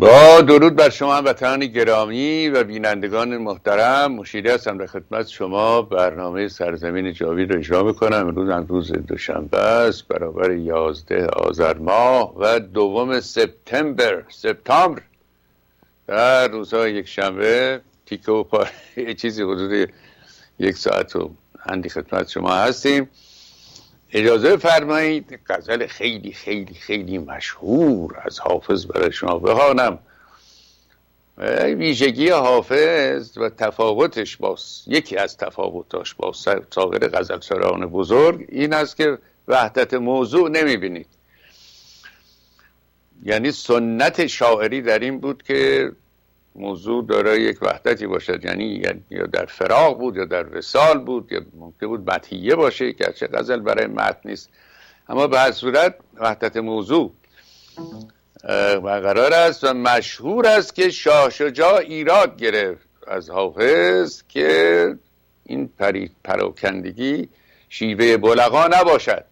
با درود بر شما هموطنان گرامی و بینندگان محترم، مشیری هستم در خدمت شما. برنامه سرزمین جاوید رو اجرا میکنم. امروز هم روز دوشنبه است، برابر 11 آذر ماه و 2 سپتامبر در روزهای یک شنبه تیکه و پاره یه چیزی حدود 1 ساعت و اندی خدمت شما هستیم. اجازه فرمایید غزل خیلی خیلی خیلی مشهور از حافظ برای شما بخوانم. ویژگی حافظ و تفاوتش یکی از تفاوتاش با سایر غزلسرایان بزرگ این است که وحدت موضوع نمیبینید. یعنی سنت شاعری در این بود که موضوع دارای یک وحدتی باشد، یعنی یا در فراق بود یا در وصال بود، یا ممکن بود مدحیه باشه که چه غزل برای متن نیست، اما به هر صورت وحدت موضوع برقرار است و مشهور است که شاه شجاع ایراد گرفت از حافظ که این پراکندگی شیوه بلغا نباشد.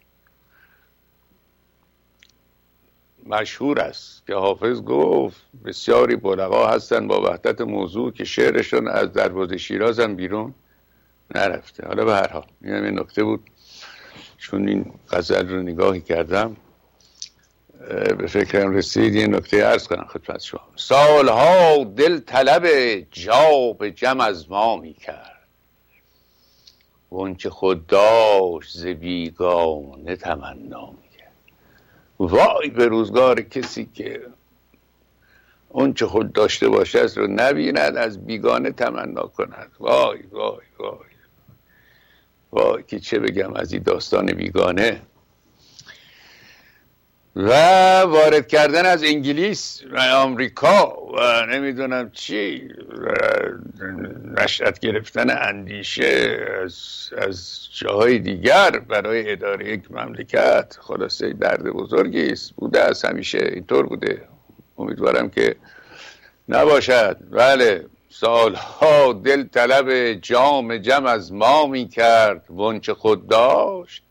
مشهور است که حافظ گفت بسیاری بلغا هستن با وحدت موضوع که شعرشون از دروازه شیراز هم بیرون نرفته. حالا به هر حال این نکته بود، چون این غزل رو نگاهی کردم به فکرم رسید یه نکته عرض کنم خدمت شما. سالها دل طلب جاب جم از ما می کرد، اون که خود داشت ز بیگانه تمنا می کرد. وای به روزگار کسی که اون چه خود داشته باشه رو نبیند از بیگانه تمنا کند. وای وای وای وای که چه بگم از این داستان بیگانه. و وارد کردن از انگلیس و آمریکا و نمیدونم چی، نشأت گرفتن اندیشه از جاهای دیگر برای اداره یک مملکت، خلاصه درد بزرگی است. بوده از همیشه اینطور بوده، امیدوارم که نباشد. بله، سالها دل طلب جام جم از ما می کرد، وانچه خود داشت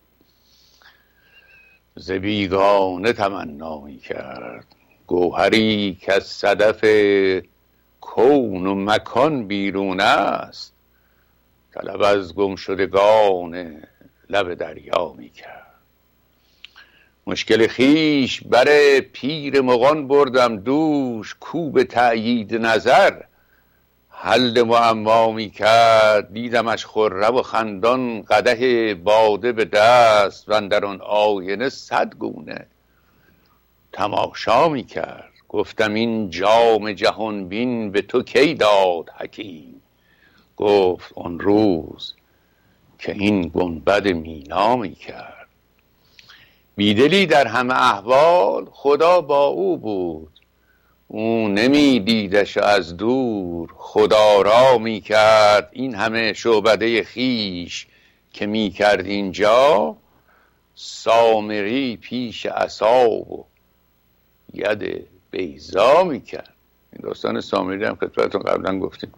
ز بیگانه تمنا می کرد. گوهری که از صدف کون و مکان بیرون است، طلب از گمشدگان لب دریا می کرد. مشکل خویش بر پیر مغان بردم دوش، کو به تأیید نظر حل معما می کرد. دیدمش خرم و خندان قدح باده به دست، و اندر آن آینه 100 گونه تماشا می کرد. گفتم این جام جهان بین به تو کی داد حکیم، گفت آن روز که این گنبد مینا می کرد. بیدلی در همه احوال خدا با او بود، او نمی دیدش از دور خدا را می کرد. این همه شعبده خیش که می کرد اینجا، سامری پیش عصا و ید بیضا می کرد. این داستان سامری هم خدمتتون قبلا گفتیم.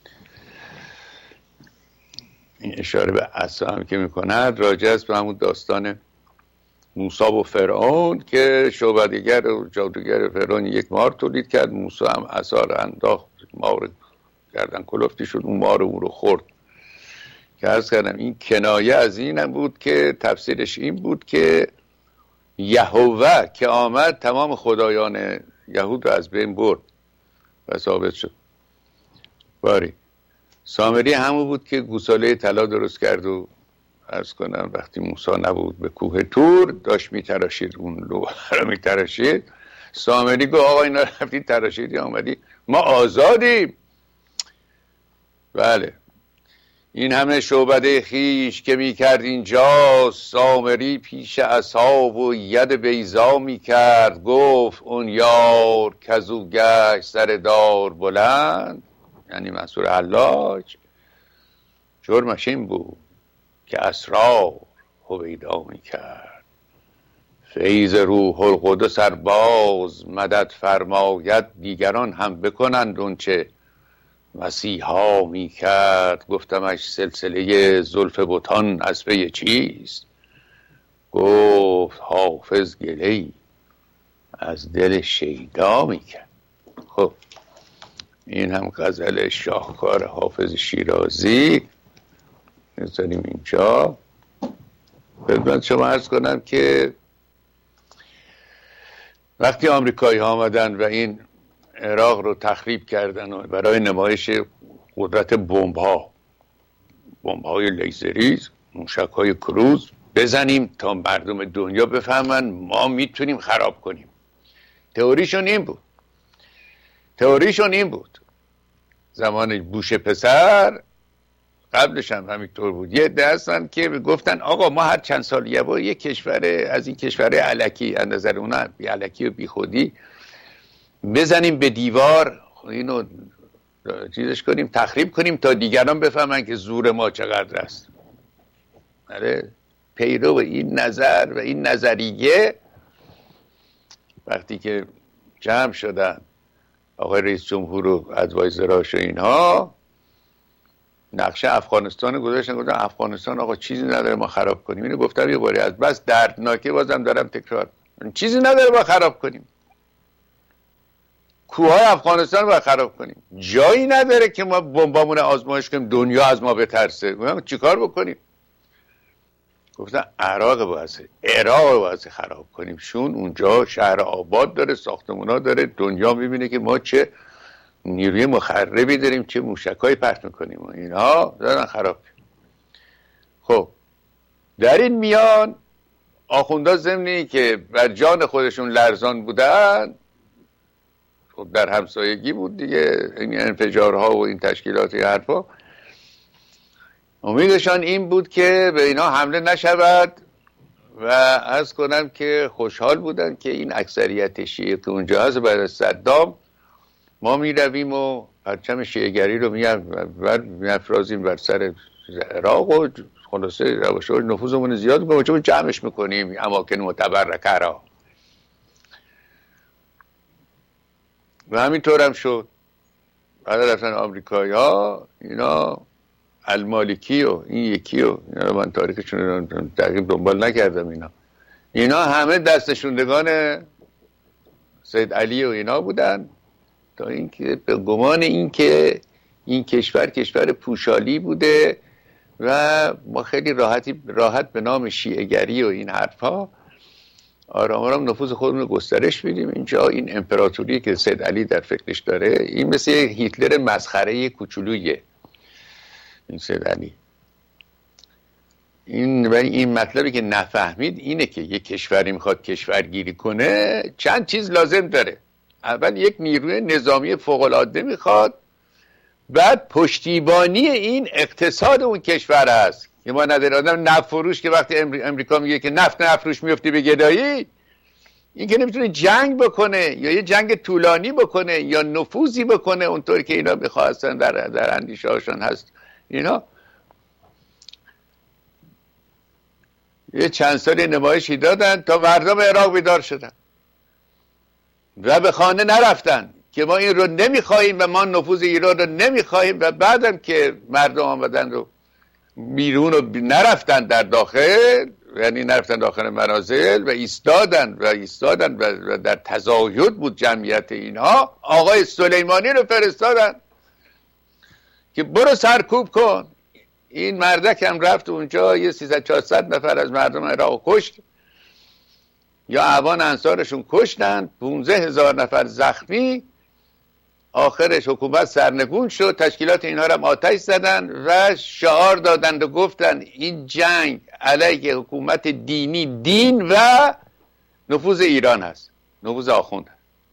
این اشاره به عصا هم که می کند راجع است به همون داستان موسی و فرعون که شعبده‌گر و جادوگر فرعون یک مار تولید کرد. موسی هم عصا رو انداخت، مار گردن کلفتی شد، اون مار او رو خورد. که عرض کردم این کنایه از این هم بود که تفسیرش این بود که یهوه که آمد تمام خدایان یهود رو از بین برد و ثابت شد. باری سامری همون بود که گوساله طلا درست کرد و عرض کنم وقتی موسی نبود به کوه تور داشت میتراشید، اون لوح رو میتراشید، سامری گفت آقا اینا رفتی تراشیدی آمدی ما آزادیم. بله، این همه شعبده خیش که میکرد اینجا، سامری پیش عصا و ید بیضا میکرد. گفت اون یار کزو گشت سر دار بلند، یعنی منصور حلاج، جرمش این بود که اسرار هویدا می کرد. فیض روح القدس ار باز مدد فرماید، دیگران هم بکنند اون چه مسیحا می کرد. گفتمش سلسله زلف بتان از پی چیست، گفت حافظ گله‌ای از دل شیدا می کرد. خب این هم غزل شاهکار حافظ شیرازی میذاریم اینجا. خدمت شما عرض کنم که وقتی آمریکایی ها آمدن و این عراق رو تخریب کردن و برای نمایش قدرت بمب‌های لیزری، موشک‌های کروز بزنیم تا مردم دنیا بفهمن ما میتونیم خراب کنیم. تئوریشون این بود. زمان بوش پسر، قبلش هم همینطور بود، یه عده هستن که گفتن آقا ما هر چند سال یه بار یک کشور از این کشور الکی، از نظر اونا الکی و بیخودی، بزنیم به دیوار، اینو چیزش کنیم، تخریب کنیم تا دیگران بفهمن که زور ما چقدر است. آره، پیرو این نظر و این نظریه وقتی که جمع شدن آقای رئیس جمهور و ادوایزراش و اینها، نقشه افغانستان گذاشتن افغانستان آقا چیزی نداره ما خراب کنیم. اینو گفتم یه باری، از بس دردناکه بازم دارم تکرار، چیزی نداره ما خراب کنیم. کوههای افغانستان رو خراب کنیم، جایی نداره که ما بمبامون آزمایش کنیم دنیا از ما بترسه. چیکار بکنیم؟ گفتن عراق باید خراب کنیم، چون اونجا شهر آباد داره، ساختمونا داره، دنیا میبینه که ما چه نیروی مخربی داریم، چه موشکایی پرت میکنیم و اینها دارن خراب. خب در این میان آخوندا ضمنی که بر جان خودشون لرزان بودن، خب در همسایگی بود دیگه این انفجارها و این تشکیلات حرفا، امیدشان این بود که به اینا حمله نشود و عرض کنم که خوشحال بودن که این اکثریت شیعه که اونجا هست بعد از صدام ما می رویم و پرچم شیعه‌گری رو میافرازیم بر سر عراق و خلاصه روش نفوذمون زیاد میکنیم، چون جمعش میکنیم اماکن متبرکه را. و همینطور هم شد. بعد رفتن آمریکایی ها، اینا المالکی و این یکی و اینا، من تاریخشون رو دقیق دنبال نکردم، اینا همه دستشوندگان سید علی و اینا بودن، تا اینکه به گمان اینکه این کشور پوشالی بوده و ما خیلی راحت به نام شیعه‌گری و این حرفا آرام آرام نفوذ خودمون رو گسترش بدیم اینجا. این امپراتوری که سید علی در فکرش داره، این مثل هیتلر مسخره کوچولویه این سید علی. این مطلبی که نفهمید اینه که یک کشوری میخواد کشورگیری کنه چند چیز لازم داره. اول یک نیروی نظامی فوق‌العاده میخواد، بعد پشتیبانی این اقتصاد اون کشور هست که ما نداره. آدم نفت فروش که وقتی امریکا میگه که نفت نفروش میفتی به گدایی، این که نمیتونه جنگ بکنه یا یه جنگ طولانی بکنه یا نفوذی بکنه اونطوری که اینا میخواستن در اندیشه هاشون هست. اینا یه چند سالی نمایشی دادن تا مردم عراق بیدار شدن و به خانه نرفتن که ما این رو نمیخواهیم و ما نفوذ ایران رو نمیخواهیم. و بعدم که مردم آمدن رو بیرون رو نرفتن در داخل، یعنی نرفتن داخل منازل و ایستادن و در تزاید بود جمعیت اینها، آقای سلیمانی رو فرستادن که برو سرکوب کن. این مردک هم رفت اونجا، یه 300-400 نفر از مردم عراق کشت یا اعوان انصارشون کشتن، 15,000 نفر زخمی. آخرش حکومت سرنگون شد، تشکیلات اینها را آتش زدن و شعار دادند و گفتن این جنگ علیه حکومت دینی، دین و نفوذ ایران هست، نفوذ آخوند.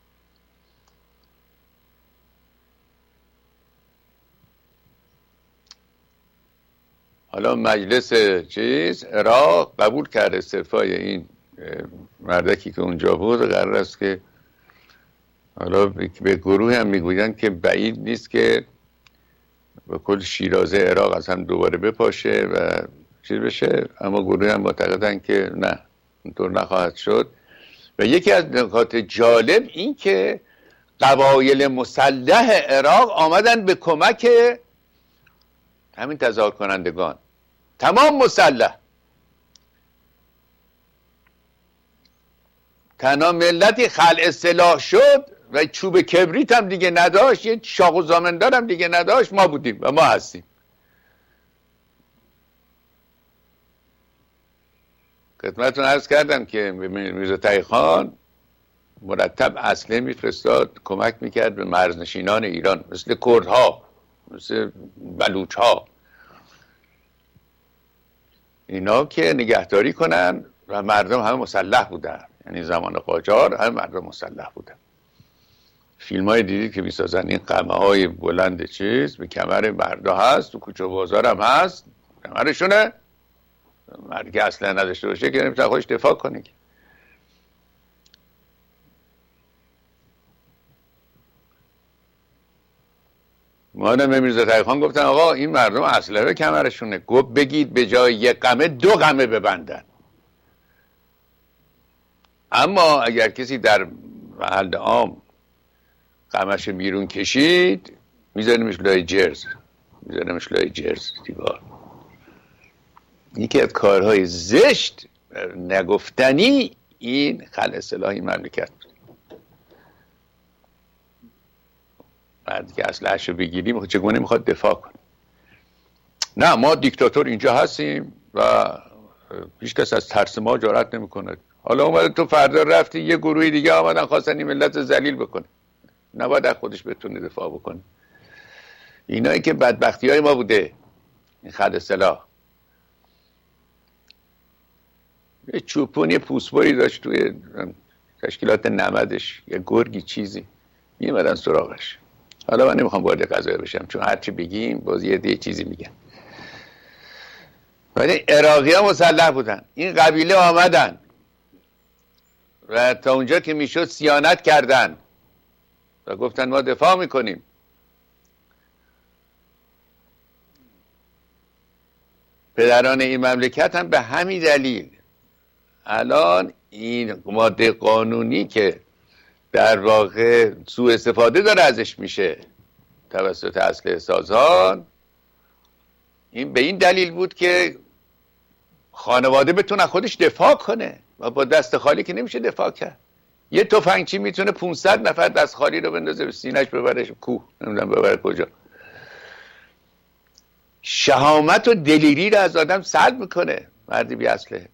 حالا مجلس عراق قبول کرده استعفای این مردکی که اونجا بود. قرار است که حالا به گروه هم میگویند که بعید نیست که به کل شیرازه عراق از هم دوباره بپاشه و چیز بشه، اما گروه هم معتقدن که نه، اینطور نخواهد شد. و یکی از نکات جالب این که قبایل مسلح عراق آمدن به کمک همین تظاهر کنندگان، تمام مسلح. تنها ملتی خلع سلاح شد و چوب کبریت هم دیگه نداشت، یه چاق و زامندار هم دیگه نداشت، ما بودیم و ما هستیم. خدمتتون عرض کردم که میرزا تقی خان مرتب اسلحه میفرستاد کمک میکرد به مرزنشینان ایران، مثل کردها، مثل بلوچها، اینا که نگهداری کنن و مردم همه مسلح بودن. یعنی زمان قاجار همه مردم مسلح بودن. فیلم های دیدید که میسازن این قمه های بلند چیز به کمر مردا هست، تو کوچه و بازار هم هست، کمرشونه. مردی که اصلا نداشته باشه که نمیتونه خودش دفاع کنه. مادم به میرزا تقی خان گفتن آقا این مردم اسلحه به کمرشونه، گفت بگید به جای یک قمه 2 قمه ببندن. اما اگر کسی در محل عام قمش بیرون کشید میذاریمش لای جرز، میذاریمش لای جرز دیوار. یکی از کارهای زشت نگفتنی این خلع سلاح این مملکت بود. بعد که اسلحه‌شو بگیریم چگونه میخواد دفاع کنه؟ نه ما دیکتاتور اینجا هستیم و هیچ کس از ترس ما جرأت نمیکنه. حالا اومده تو فردا رفتی یه گروهی دیگه آمدن خواستن این ملت ذلیل بکنه، نباید از خودش بتونه دفاع بکنه. اینایی که بدبختی های ما بوده. این خلع سلاح یه چوپونی پوسبری داشت توی تشکیلات نمدش، یه گرگی چیزی، میمدن سراغش. حالا من نمیخوام وارد قضیه بشم چون هرچی بگیم باز یه چیزی میگن. ولی عراقی ها مسلح بودن. این قبیله آمدن و تا اونجا که میشد صیانت کردن و گفتن ما دفاع میکنیم. پدران این مملکت هم به همین دلیل الان این ماده قانونی که در واقع سوء استفاده داره ازش میشه توسط اسلحه سازان، این به این دلیل بود که خانواده بتونه خودش دفاع کنه و با دست خالی که نمیشه دفاع کرد. یه تفنگچی میتونه 500 نفر دست خالی رو بندازه به سینه‌اش ببرش کوه، نمیدونم ببره کجا. شهامت و دلیری رو از آدم سلب میکنه مردی بی اسلحه.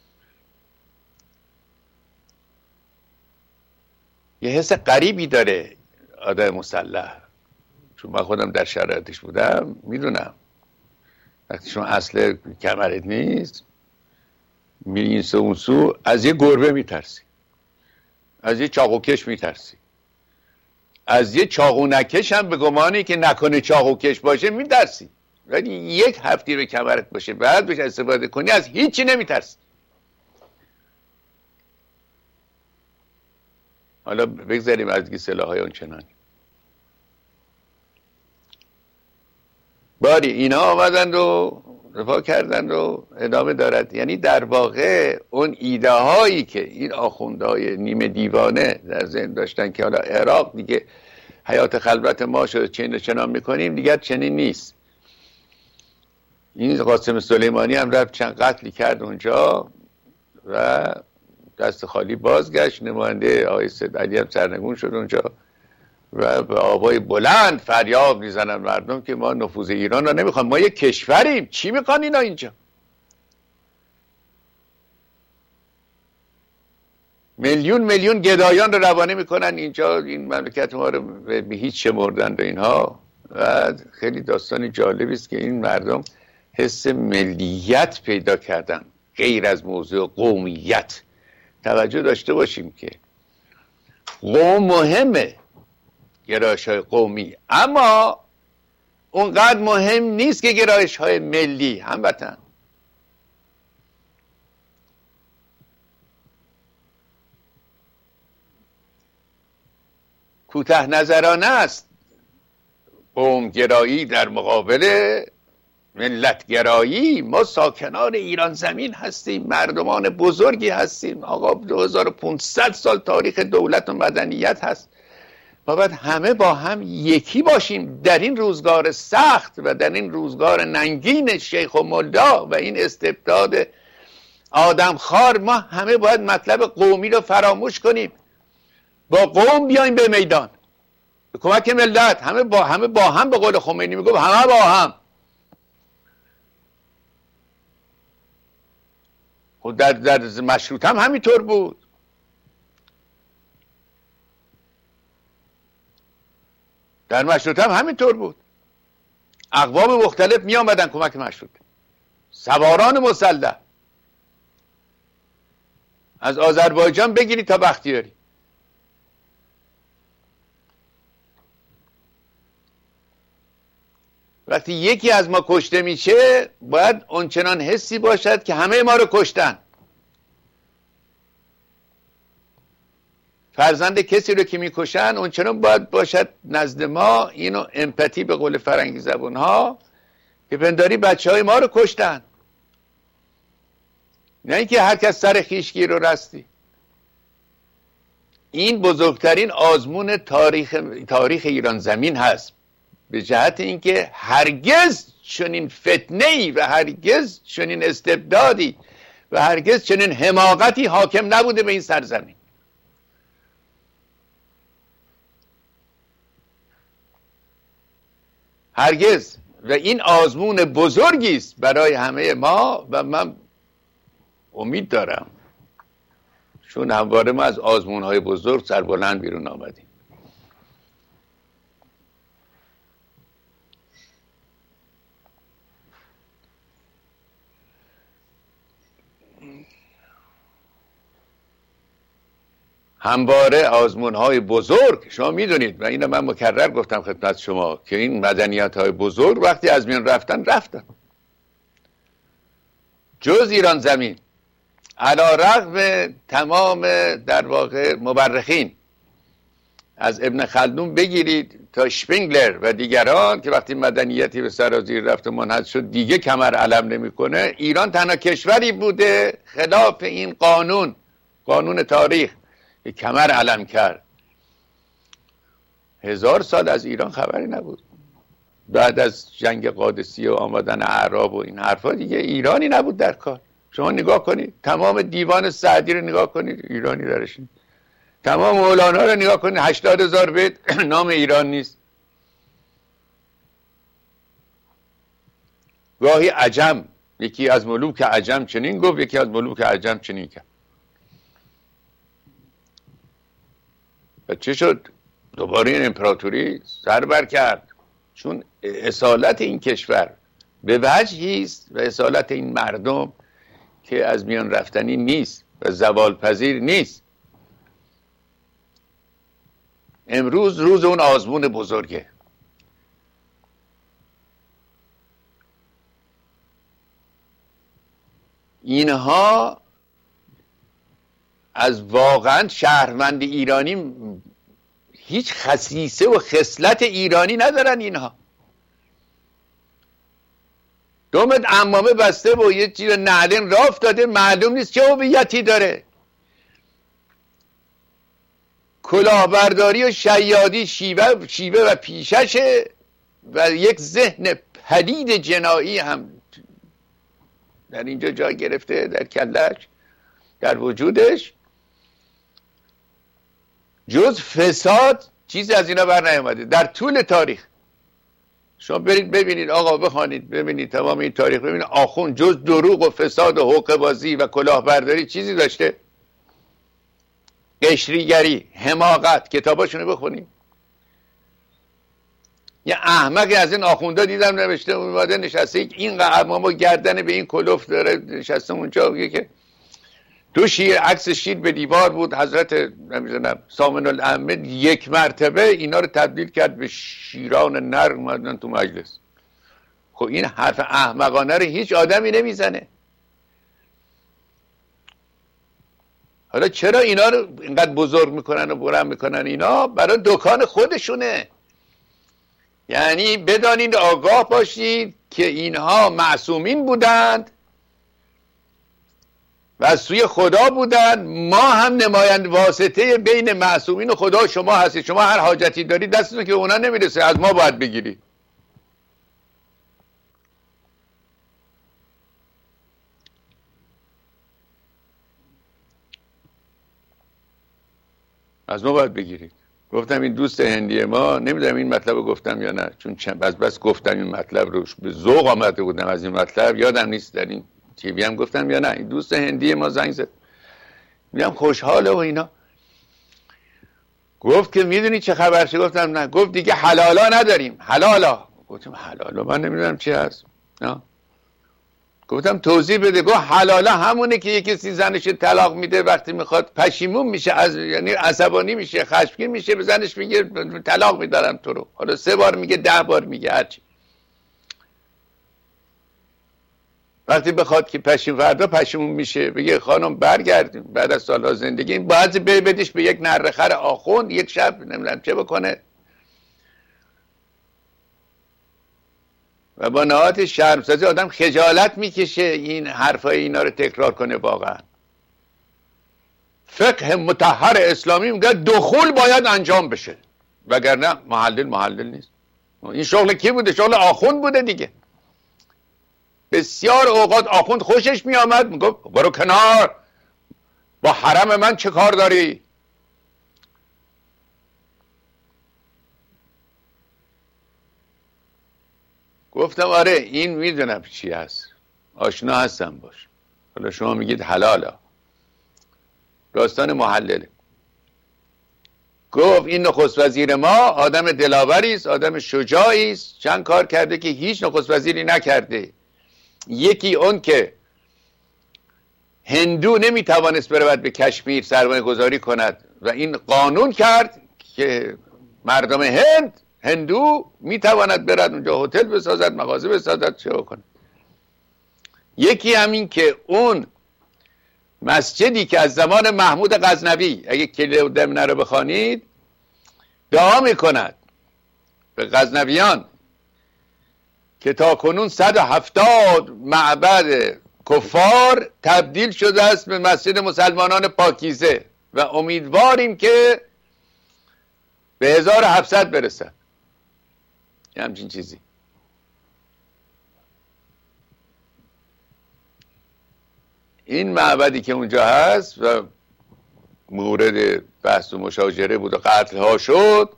یه حس غریبی داره آدم مسلح، چون من خودم در شرایطش بودم میدونم. وقتی شما اسلحه کمرت نیست میری این سو اون سو، از یه گربه میترسی، از یه چاقوکش میترسی، از یه چاقونکش هم به گمانی که نکنه چاقوکش باشه میترسی. ولی یک هفته به کمرت باشه بعد بهش استفاده کنی از هیچی نمیترسی. حالا بگذاریم از دیگه سلاح‌های اونچنانی. باری اینا آمدند و دفاع کردند و ادامه دارد. یعنی در واقع اون ایده هایی که این آخوندهای نیمه دیوانه در ذهن داشتن که حالا عراق دیگه حیات خلوت ما شده چین چنان میکنیم، دیگر چنین نیست. این قاسم سلیمانی هم رفت چند قتلی کرد اونجا و دست خالی بازگشت. نماینده آقای سید علی هم سرنگون شد اونجا و به آوای بلند فریاد میزنن مردم که ما نفوذ ایران رو نمیخوام، ما یک کشوریم، چی میخوان اینا اینجا؟ میلیون میلیون گدایان رو روانه میکنن اینجا، این مملکت ما رو به هیچ شمردند و اینها. و خیلی داستان جالبی است که این مردم حس ملیت پیدا کردن غیر از موضوع قومیت. توجه داشته باشیم که قوم مهمه، گرایش‌های قومی، اما اونقدر مهم نیست که گرایش‌های ملی. هموطن کوتاه نظرانه است قوم گرایی در مقابل ملت گرایی. ما ساکنان ایران زمین هستیم، مردمان بزرگی هستیم. آقا 2500 سال تاریخ دولت و مدنیت هست. ما باید همه با هم یکی باشیم در این روزگار سخت و در این روزگار ننگین شیخ و ملا و این استبداد آدمخوار. ما همه باید مطلب قومی رو فراموش کنیم. با قوم بیایم به میدان، به کمک ملت، همه با هم، به قول خمینی میگفت همه با هم. خب در مشروطه هم همینطور بود. در مشروطه هم همینطور بود. اقوام مختلف می آمدن کمک مشروطه، سواران مسلح از آذربایجان بگیری تا بختیاری. وقتی یکی از ما کشته میشه باید اونچنان حسی باشد که همه ما رو کشتن. فرزند کسی رو که میکشن اونچنان باید باشد نزد ما، اینو امپاتی به قول فرنگی زبون ها، که پنداری بچه های ما رو کشتن، نه اینکه هر کس سر خیشگیر رو رستی. این بزرگترین آزمون تاریخ ایران زمین هست، به جهت اینکه هرگز چنین فتنه‌ای و هرگز چنین استبدادی و هرگز چنین حماقتی حاکم نبوده به این سرزمین. هرگز. و این آزمون بزرگی است برای همه ما و من امید دارم، چون همواره ما از آزمون‌های بزرگ سربلند بیرون آمدیم. همواره آزمون‌های بزرگ، شما میدونید و اینو من مکرر گفتم خدمت شما که این مدنیت‌های بزرگ وقتی از میان رفتن جز ایران زمین، علی رغم تمام در واقع مورخین، از ابن خلدون بگیرید تا شپینگلر و دیگران، که وقتی مدنیتی به سرازیر رفت و منحل شد دیگه کمر علم نمیکنه، ایران تنها کشوری بوده خلاف این قانون تاریخ که کمر علم کرد. 1000 سال از ایران خبری نبود. بعد از جنگ قادسیه و آمدن اعراب و این حرفا دیگه ایرانی نبود در کار. شما نگاه کنید تمام دیوان سعدی رو نگاه کنید، ایرانی درش نیست. تمام مولانا رو نگاه کنید، 80,000 بیت نام ایران نیست. گاهی عجم، یکی از ملوک عجم چنین گفت، یکی از ملوک عجم چنین کرد. و چه شد؟ دوباره این امپراتوری سر بر کرد، چون اصالت این کشور به وجهی است و اصالت این مردم که از میان رفتنی نیست و زوال پذیر نیست. امروز روز اون آزمون بزرگه. اینها از واقعا شهروند ایرانی هیچ خصیصه و خصلت ایرانی ندارن. اینها دومت عمامه بسته و یه چیز نعلین را افتاده، معلوم نیست چه هویتی داره. کلاهبرداری و شیادی شیوه و پیششه و یک ذهن پلید جنایی هم در اینجا جا گرفته در کلش، در وجودش. جز فساد چیزی از اینا بر نیامده در طول تاریخ. شما برید ببینید، آقا بخوانید ببینید تمام این تاریخ، ببینید آخوند جز دروغ و فساد و حقه بازی و کلاهبرداری چیزی داشته؟ قشریگری، حماقت، کتاباشونو بخونید. یه احمقی از این آخوندا دیدم نوشته اومده نشسته، این امامو گردن به این کلوف داره نشسته اونجا، میگه که تو عکس شیر به دیوار بود، حضرت نمیدونم سامن الائمه یک مرتبه اینا رو تبدیل کرد به شیران نر اومدن تو مجلس. خب این حرف احمقانه رو هیچ آدمی نمیزنه. حالا چرا اینا رو اینقدر بزرگ میکنن و بلند میکنن؟ اینا برای دکان خودشونه. یعنی بدانید، آگاه باشید که اینها معصومین بودند و از سوی خدا بودند. ما هم نمایند واسطه بین معصومین و خدا شما هستید. شما هر حاجتی دارید دستتون که اونا نمیرسه، از ما باید بگیرید. از ما باید بگیرید. گفتم این دوست هندی ما، نمیدونم این مطلب رو گفتم یا نه، چون بس گفتم این مطلب رو به ذوق آمده بودم از این مطلب، یادم نیست در این تیوی هم گفتم یا نه. این دوست هندی ما زنگ زد، میگم خوشحاله و اینا، گفت که میدونی چه خبر شد؟ گفتم نه. گفت دیگه حلالا نداریم. حلالا؟ گفتم حلالا من نمیدونم چی هست. نه. گفتم توضیح بده. گفت حلالا همونه که یکی کسی زنش طلاق میده وقتی میخواد پشیمون میشه، یعنی عصبانی میشه، خشمگین میشه، به زنش میگه طلاق میدارم تو رو. حالا 3 بار میگه، 10 بار میگه، هرچی. وقتی بخواد که فردا پشیمون میشه بگه خانم برگردیم بعد از سالها زندگی، این باید بدیش به یک نرخر آخوند یک شب نمیدونم چه بکنه و با نهایت شرمسازی آدم خجالت میکشه این حرفای اینا رو تکرار کنه. واقعا فقه مطهر اسلامی میگه دخول باید انجام بشه، وگرنه محلل نیست. این شغل کی بوده؟ شغل آخوند بوده دیگه. بسیار اوقات آخوند خوشش میآمد میگفت برو کنار، با حرم من چه کار داری؟ گفتم آره این میدونم چی هست، آشنا هستم باش. حالا شما میگید حلالا، داستان محلله. گفت این نخست وزیر ما آدم دلاوری است، آدم شجاعی است، چند کار کرده که هیچ نخست وزیری نکرده. یکی اون که هندو نمیتوانست برود به کشمیر سرمایه گذاری کند و این قانون کرد که مردم هندو میتواند برد اونجا هتل بسازد، مغازه بسازد، چه کنه. یکی همین که اون مسجدی که از زمان محمود غزنوی اگه کلیه دمنه رو بخوانید دعا میکند به غزنویان که تا کنون 170 معبد کفار تبدیل شده است به مسجد مسلمانان پاکیزه و امیدواریم که به 1700 برسد. یه همچین چیزی. این معبدی که اونجا هست و مورد بحث و مشاجره بود و قتل ها شد،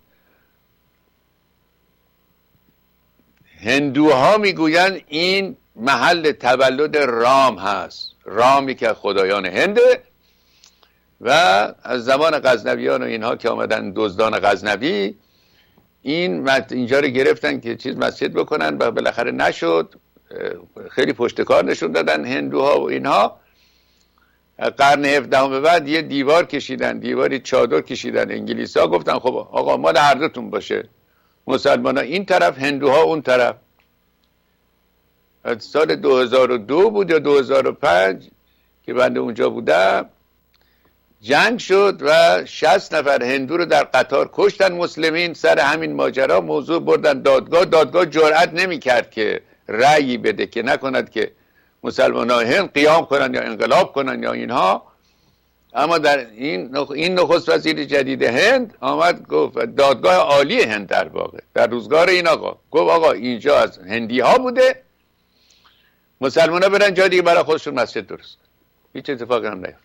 هندوها میگوین این محل تولد رام هست. رامی که خدایان هنده و از زمان غزنویان و اینها که آمدن دزدان غزنوی اینجا رو گرفتن که چیز مسجد بکنن و بالاخره نشد. خیلی پشتکار نشون دادن هندوها و اینها. قرن 17 به بعد یه دیوار کشیدن، دیواری چادر کشیدن. انگلیس‌ها گفتن خب آقا مال هر دوتون باشه، مسلمان‌ها این طرف، هندوها اون طرف. سال 2002 بود یا 2005 که بنده اونجا بودم، جنگ شد و 60 نفر هندو رو در قطار کشتن مسلمین. سر همین ماجرا موضوع بردن دادگاه جرأت نمی کرد که رأیی بده که نکند که مسلمانان هند قیام کنن یا انقلاب کنن یا اینها. اما در این نخست وزیر جدید هند آمد گفت، دادگاه عالی هند در واقع در روزگار این آقا گفت آقا اینجا از هندی ها بوده، مسلمان ها برن جا دیگه برای خودشون مسجد درست کن. هیچ اتفاقی هم نیفت.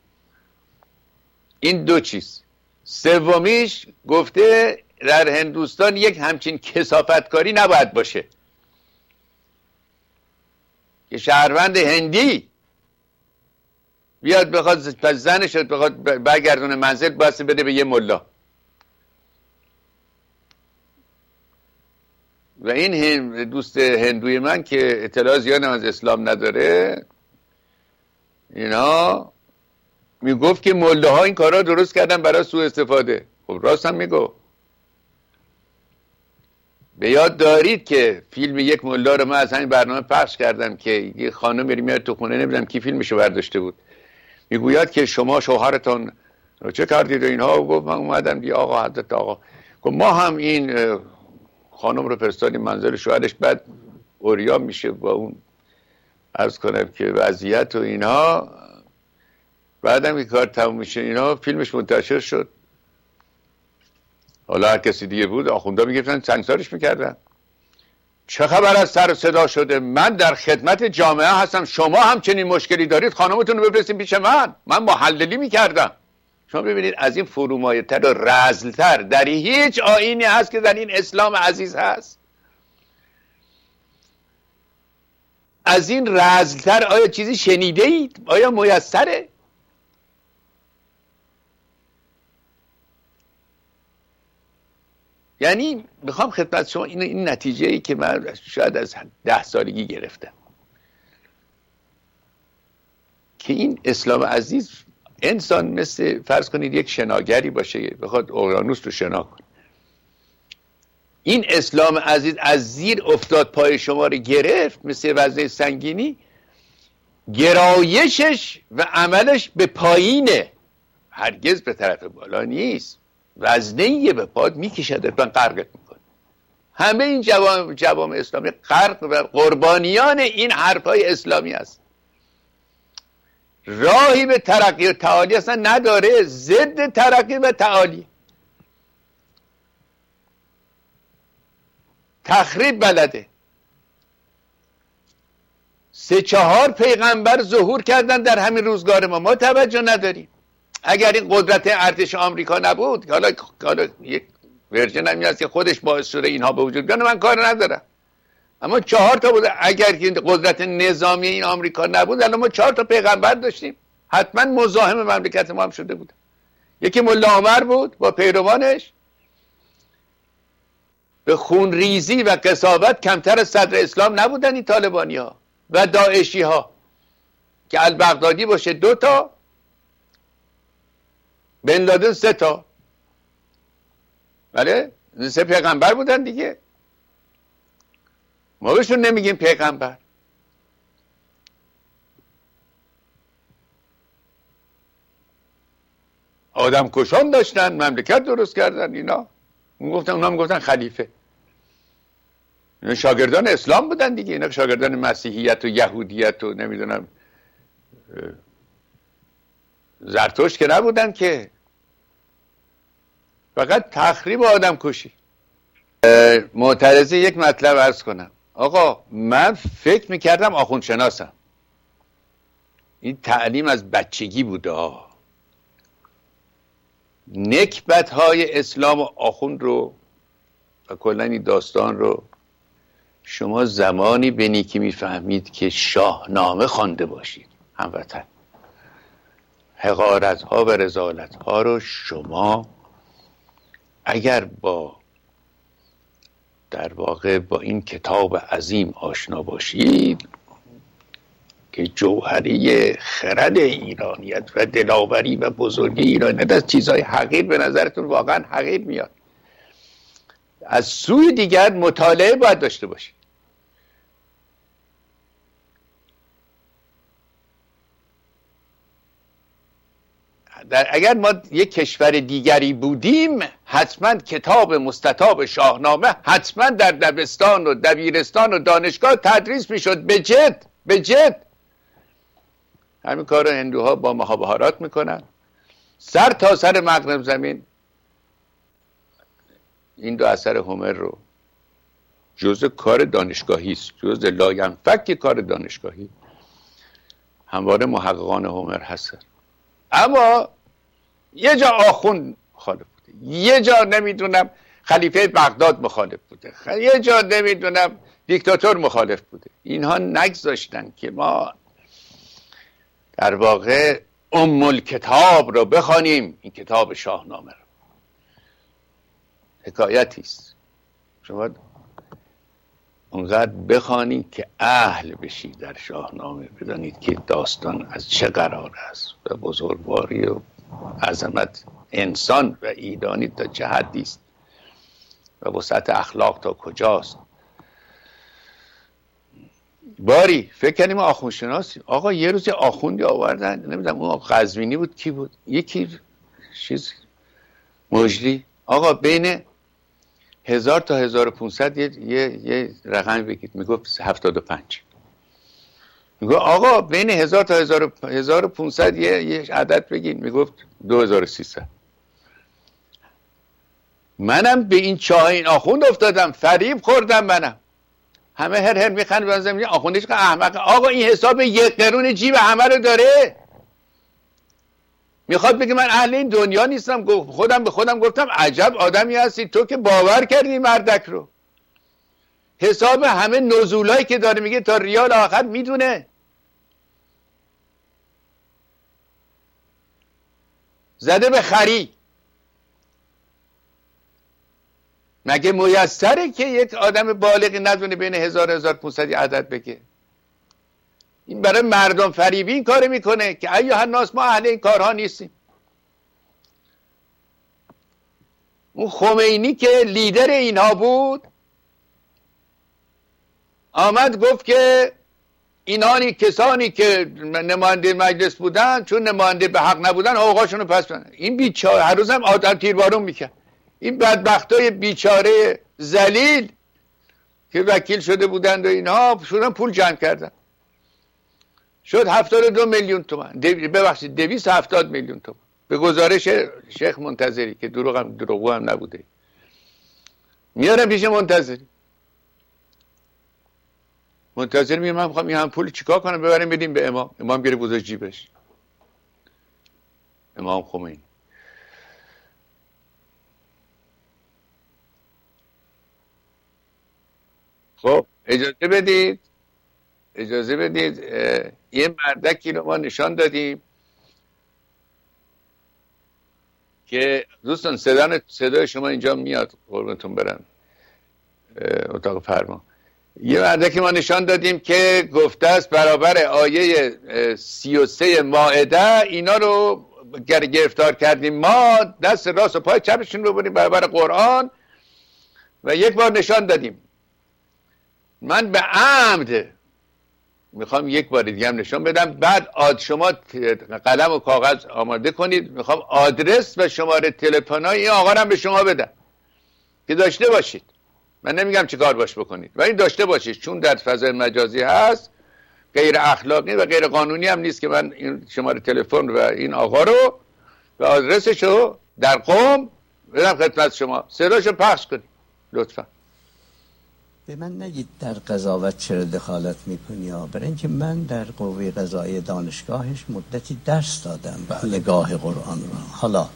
این دو چیز. سومیش گفته در هندوستان یک همچین کثافتکاری نباید باشه که شهروند هندی بیاد بخواد زنش رو بخواد برگردونه منزل باسه بده به یه ملا. و این دوست هندوی من که اطلاع زیاد از اسلام نداره، اینا میگفت که مله ها این کارا درست کردن برای سوء استفاده. خب راست هم میگو. به یاد دارید که فیلم یک ملا رو من از همین برنامه پخش کردم که یه خانم میاد تو خونه، نمیدونم کی فیلمشو برداشته بود، میگوید که شما شوهرتون چه کردید و اینها. گفت من اومدم دیگه آقا حضرت آقا، گفت ما هم این خانم رو فرستادیم منزل شوهرش، بعد اوریان میشه با اون عرض کنم که وضعیت و اینها. بعدم که کار تموم میشه اینا، فیلمش منتشر شد. حالا هر کسی دیگه بود آخوندا میگفتن سنگسارش میکردن. چه خبر از سر صدا شده؟ من در خدمت جامعه هستم، شما هم چنین مشکلی دارید خانمتون رو بفرستین پیش من محللی میکردم. شما ببینید از این فرومایه‌تر و رذل‌تر در هیچ آیینی هست که در این اسلام عزیز هست؟ از این رذل‌تر آیا چیزی شنیده اید؟ آیا میسره؟ یعنی میخوام خدمت شما این نتیجه ای که من شاید از 10 سالگی گرفتم که این اسلام عزیز انسان مثل فرض کنید یک شناگری باشه بخواد اقیانوس رو شنا کنه. این اسلام عزیز از زیر افتاد پای شما رو گرفت مثل وزنه سنگینی، گرایشش و عملش به پایینه، هرگز به طرف بالا نیست. وزنه به پاد میکشد و غرقت میکنه. همه این جوام اسلامی غرق و قربانیان این حرفای اسلامی است. راهی به ترقی و تعالی اصلا نداره، ضد ترقی و تعالی. تخریب بلده. 3-4 پیغمبر ظهور کردن در همین روزگار ما توجه نداریم. اگر این قدرت ارتش آمریکا نبود، حالا یک ورژن همی هست که خودش باعث شده اینها به وجود بیان، من کار ندارم، اما 4 تا بود. اگر این قدرت نظامی این آمریکا نبود الان ما 4 تا پیغمبر داشتیم، حتما مزاحم مملکت ما هم شده بود. یکی ملا عمر بود با پیروانش، به خون ریزی و قساوت کمتر از صدر اسلام نبودن این طالبانی ها و داعشی ها که البغدادی باشه 2 تا، بن لادن 3 تا، بله 3 پیغمبر بودن دیگه. ما بهشون نمیگیم پیغمبر. آدم کشان داشتن، مملکت درست کردن. اونا میگفتن خلیفه. اینا شاگردان اسلام بودن دیگه، اینا شاگردان مسیحیت و یهودیت و نمیدونم زرتشت که نبودن که، فقط تخریب آدم کشی. معترضه یک مطلب عرض کنم. آقا من فکر میکردم آخوندشناسم، این تعلیم از بچگی بوده. نکبت های اسلام و آخوند رو و کلا این داستان رو شما زمانی به نیکی میفهمید که شاهنامه خوانده باشید. هموطن حقارت ها و رذالت ها رو شما اگر در واقع با این کتاب عظیم آشنا باشید که جوهری خرد ایرانیت و دلاوری و بزرگی ایرانیت از چیزهای حقیر به نظرتون واقعا حقیر میاد، از سوی دیگر مطالعه باید داشته باشید. اگر ما یک کشور دیگری بودیم حتما کتاب مستطاب شاهنامه حتما در دبستان و دبیرستان و دانشگاه تدریس میشد به جد. همین کار رو هندوها با مهابهارات میکنن. سر تا سر مغرب زمین این 2 اثر هومر رو جزء کار دانشگاهی است، جزء لاینفک کار دانشگاهی. همواره محققان هومر هستن. اما یه جا آخوند مخالف بوده، یه جا نمیدونم خلیفه بغداد مخالف بوده، یه جا نمیدونم دیکتاتور مخالف بوده. اینها نگذاشتن که ما در واقع کتاب رو بخوانیم. این کتاب شاهنامه رو حکایتی است، شما اونقدر بخوانید که اهل بشید در شاهنامه، بدانید که داستان از چه قرار است و بزرگواری و عظمت انسان و ایرانی تا چه حدی است و وسعت اخلاق تا کجاست. باری فکر کنیم آخوندشناسی. آقا یه روز آخوندی آوردن، نمیدونم اون قزوینی بود کی بود، یکی چیز مجری. آقا بین 1000 تا 1500 یه رقم بگید، میگفت 75. میگفت آقا بین 1000 تا 1500 یه عدد بگید، میگفت 2300. منم به این چاه این آخوند افتادم، فریب خوردم. منم همه هر میخند بنظرم آخوندش که احمق. آقا این حساب 1 قرون جیب همه رو داره. میخواد بگه من اهل این دنیا نیستم. خودم به خودم گفتم عجب آدمی هستی تو که باور کردی مردک رو. حساب همه نزولایی که داره میگه تا ریال آخر میدونه. زده به خری. مگه میسره که یک آدم بالغی ندونه بین 1000-1500 عدد بگه؟ این برای مردم فریبی این کار میکنه که ایها الناس ما اهل این کارها نیستیم. اون خمینی که لیدر اینها بود آمد گفت که اینانی کسانی که نماینده مجلس بودن چون نماینده به حق نبودن حقوقاشون رو پس بدن. این بیچاره هر روز هم آدم تیربارون میکرد. این بدبختای بیچاره ذلیل که وکیل شده بودند و اینها شدن پول جمع کردن. شد 72 میلیون تومان، ببخشید 270 میلیون تومان به گزارش شیخ منتظری که دروغ هم نبوده. میارم پیش منتظری میگه من میخوام این هم پول چیکار کنم ببریم بدیم به امام. امام گیره گذاشت جیبش. امام خمینی. خب اجازه بدید یه مردکی رو ما نشان دادیم که دوستان صدای شما اینجا میاد قربونتون برم اتاق فرمان. یه مردکی ما نشان دادیم که گفته است برابر آیه 33 مائده اینا رو گرفتار کردیم ما، دست راست و پای چپشون رو بریم برابر قرآن و یک بار نشان دادیم. من به عمد میخوام یک بار دیگه هم نشان بدم. بعد شما قلم و کاغذ آماده کنید. میخوام آدرس و شماره تلفن‌های این آقا هم به شما بدم که داشته باشید. من نمیگم چه کار باش بکنید ولی داشته باشید، چون در فضای مجازی هست، غیر اخلاقی و غیر قانونی هم نیست که من این شماره تلفن و این آقا رو و آدرسش رو در قم بدم خدمت شما، صداشو پخش کنید لطفا. به من نگید در قضاوت چرا دخالت میکنی ها، برای اینکه من در قوه قضایی دانشگاهش مدتی درس دادم نگاه قرآن را. حالا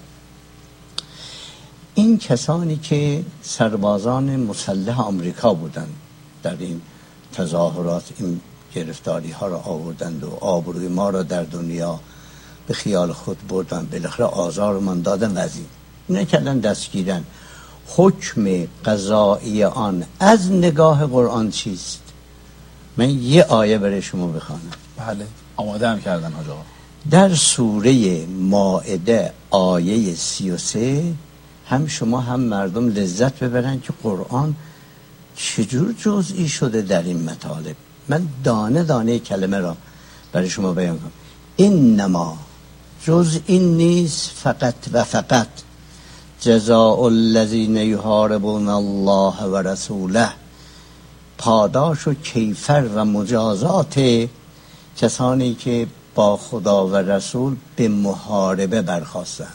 این کسانی که سربازان مسلح آمریکا بودند در این تظاهرات این گرفتاری ها را آوردند و آبروی ما را در دنیا به خیال خود بردن، بالاخره آزارمان دادن وزیر اینا کردن دستگیرن. حکم قضایی آن از نگاه قرآن چیست؟ من یه آیه برای شما بخوانم. بله آماده هم کردن حاج آقا. در سوره مائده آیه 33 هم شما هم مردم لذت ببرن که قرآن چجور جزئی شده در این مطالب. من دانه دانه کلمه را برای شما بیان کنم. اینما جز این نیست فقط و فقط جزاء الذین یحاربون الله و رسوله، پاداش و کیفر و مجازات کسانی که با خدا و رسول به محاربه برخاستند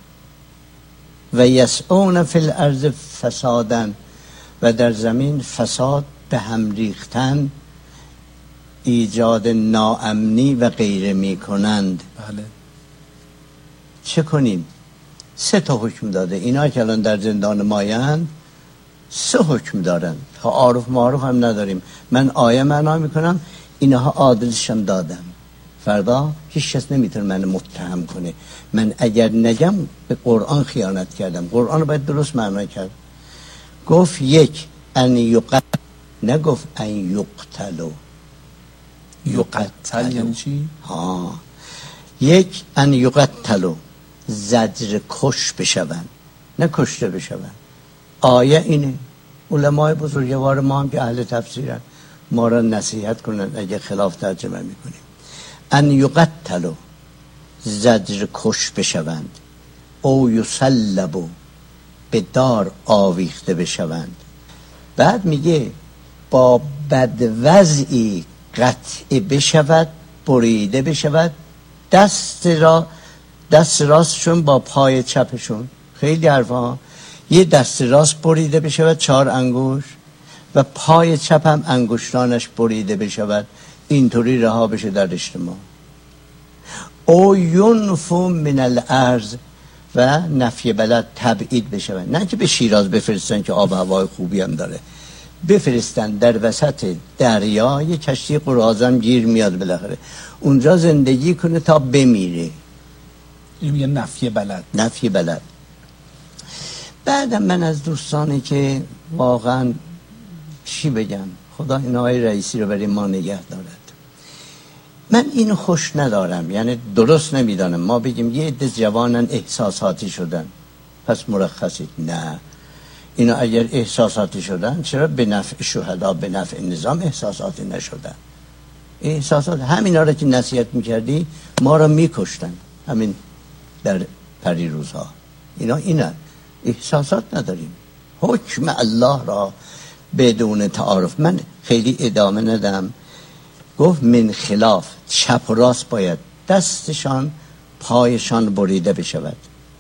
و یسعون فی الارض فسادا، و در زمین فساد به هم ریختن، ایجاد ناامنی و غیره می کنند. بله. چه کنیم؟ 3 تا حکم داده. اینا که الان در زندان مایند 3 حکم دارن. تا عارف معارف هم نداریم. من آیه معنا میکنم، اینها آدرسشم دادم. فردا هیچ کس نمیتونه من متهم کنه. من اگر نگم به قرآن خیانت کردم. قرآن رو باید درست معنا کرد. گفت 1 ان یقتل، نگفت ان یقتلوا. یقتل یعنی چی؟ 1 ان یقتلوا، زجر کش بشوند، نه کشته بشوند. آیه اینه. علمای بزرگوار ما هم که اهل تفسیرن ما را نصیحت کنن اگه خلاف ترجمه میکنیم. ان یقتلوا، زجر کش بشوند، او یصلبوا، به دار آویخته بشوند. بعد میگه با بدوضعی قطع بشود، بریده بشود، دست راستشون با پای چپشون. خیلی حرفا. یه دست راست بریده بشود 4 انگوش و پای چپ هم انگشتانش بریده بشود، اینطوری رها بشه در اجتماع. او ینفو من الارض و نفی بلد تبعید بشه، نه که به شیراز بفرستن که آب هوای خوبی هم داره، بفرستن در وسط دریا یه کشتی قراضم گیر میاد بالاخره اونجا زندگی کنه تا بمیره. این میگه نفی بلد. نفی بلد. بعدم من از دوستانی که واقعا چی بگم، خدا این آقای رئیسی رو برای ما نگه دارد، من اینو خوش ندارم، یعنی درست نمیدانم ما بگیم یه عده جوانن احساساتی شدن پس مرخصید. نه، اینا اگر احساساتی شدن چرا به نفع شهدا به نفع نظام احساساتی نشدن؟ احساسات همینا رو که نصیحت میکردی ما رو میکشتن، همین در پریروزها. اینا احساسات نداریم. حکم الله را بدون تعارف. من خیلی ادامه ندم. گفت من خلاف، چپ و راست باید دستشان پایشان بریده بشود.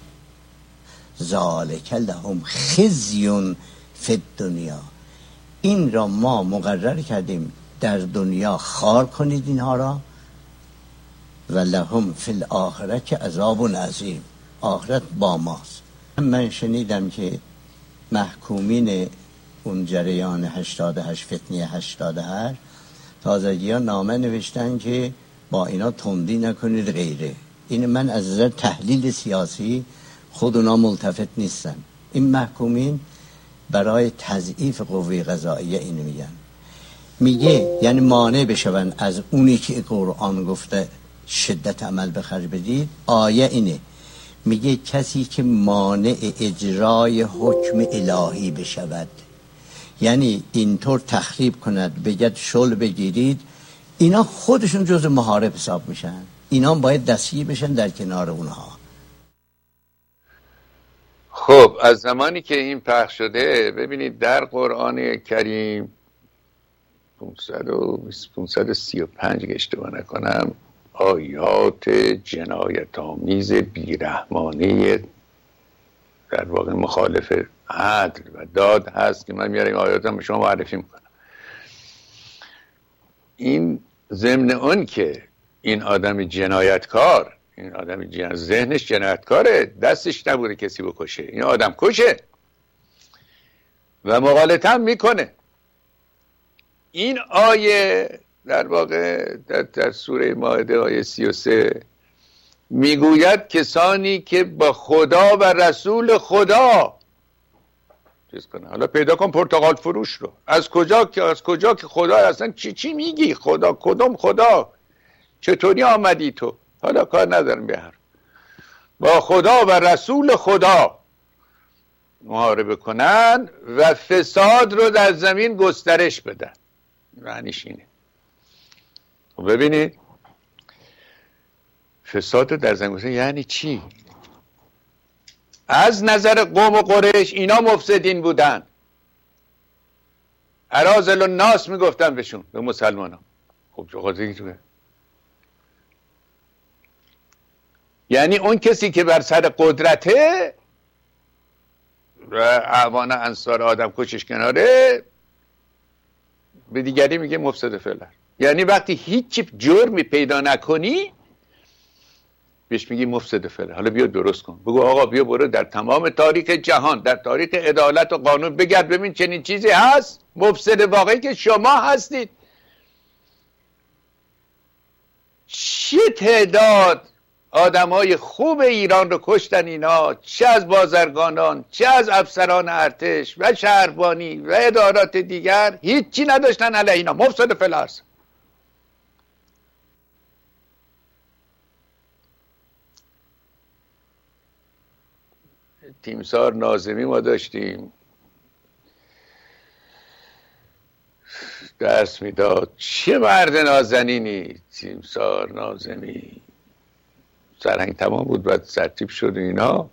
ذالک لهم خزی فی الدنیا، این را ما مقرر کردیم در دنیا خار کنید اینها را، و لهم فی الاخره که عذاب عظیم، آخرت با ماست. من شنیدم که محکومین اون جریان 88 فتنه 88 تازگی ها نامه نوشتن که با اینا تندی نکنید غیره. این من از نظر تحلیل سیاسی خود اونا ملتفت نیستن. این محکومین برای تضعیف قوه قضاییه اینو میگه یعنی مانع بشون از اونی که قرآن گفته شدت عمل به خرج بدید. آیه اینه، میگه کسی که مانع اجرای حکم الهی بشود، یعنی اینطور تخریب کند بگید شل بگیرید، اینا خودشون جز محارب حساب میشن، اینا باید دستگیر بشن در کنار اونها. خب از زمانی که این پخش شده ببینید در قرآن کریم 535 اگه اشتباه نکنم آیات جنایت آمیز بیرحمانه در واقع مخالف عدل و داد هست که من میارم این آیات هم به شما معرفی میکنم. این ضمن اون که این آدم جنایتکار، این آدم ذهنش جنایتکاره، دستش نبوده کسی بکشه، این آدم کشه و مغالطه هم میکنه. این آیه در واقع در سوره مائده آیه 33 میگوید کسانی که با خدا و رسول خدا چیز کنه. حالا پیدا کن پرتقال فروش رو، از کجا که خدا اصلا چی میگی؟ خدا کدوم خدا؟ چطوری آمدی تو؟ حالا کار ندارم به هر با خدا و رسول خدا محاربه کنن و فساد رو در زمین گسترش بدن. معنیش اینه. ببینید فساد رو در زمین گسترش یعنی چی؟ از نظر قوم قریش اینا مفسدین بودن، اراذل الناس میگفتن بهشون، به مسلمان ها. خب چه قضیه توه؟ یعنی اون کسی که بر سر قدرته و اعوان انصار آدم کشش کناره به دیگری میگه مفسد فعلا. یعنی وقتی هیچ جرمی پیدا نکنی بهش میگی مفسد فعلا. حالا بیا درست کن، بگو آقا بیا برو در تمام تاریخ جهان، در تاریخ عدالت و قانون بگرد ببین چنین چیزی هست. مفسد واقعی که شما هستید. چه تعداد آدمای خوب ایران رو کشتن اینا، چه از بازرگانان، چه از افسران ارتش و شهربانی و ادارات دیگر، هیچی نداشتن علیه اینا. مفسد فلاس. تیمسار ناظمی ما داشتیم درس میداد، چه مرد نازنینی تیمسار ناظمی، سرهنگ تمام بود، بعد سرتیپ شد اینا،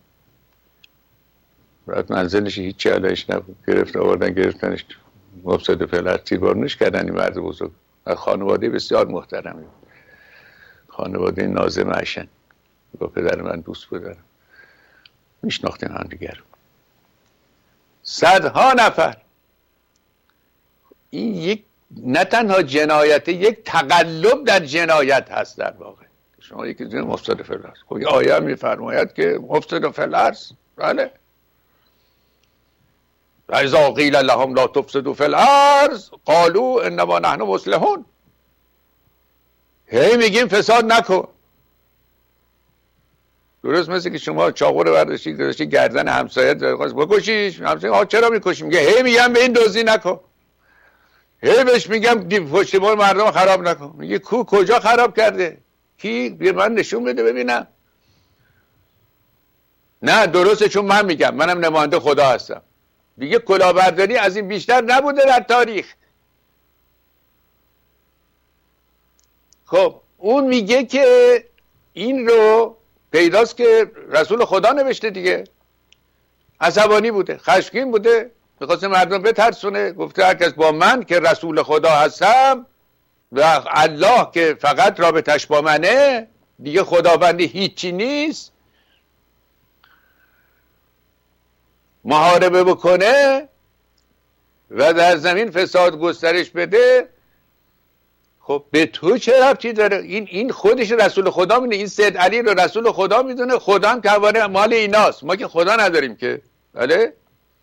بعد منزلش هیچی علیهش نبود، گرفتنش مفسد فعلا تیربارونش کردن. این مرد بزرگ خانواده بسیار محترمی، خانواده ناظم عشن، با پدر من دوست بودم، میشناختیم هم دیگر. صدها نفر. این یک نه تنها جنایت، یک تقلب در جنایت هست در واقع. شما یکی دیگه مفسد فی الارض. خب آیه میفرماید که مفسد فی الارض. بله. اذا قیل لهم لا تفسدوا فی الارض قالوا انما نحن مصلحون. هی میگیم فساد نکن. درست مثل که شما چاقو رو برداشتی گردن همسایت بکشیش، همسایه چرا میکشی؟ میگه هی میگم به این دزدی نکن، هی بهش میگم پشتیبان مردم خراب نکن. میگه کجا خراب کرده؟ کی؟ بیا من نشون بده ببینم. نه درسته، چون من میگم، منم نماینده خدا هستم. دیگه کلاهبرداری از این بیشتر نبوده در تاریخ. خب اون میگه که این رو پیداست که رسول خدا نوشته دیگه. عصبانی بوده، خشمگین بوده، میخواسته مردم بترسونه. گفته هر کس با من که رسول خدا هستم و الله که فقط رابطش با منه، دیگه خداوندی هیچی نیست، محاربه بکنه و در زمین فساد گسترش بده، خب به تو چه ربطی داره؟ این خودش رسول خدا میدونه، این سید علی رو رسول خدا میدونه، خدا هم که مال ایناست، ما که خدا نداریم که. بله.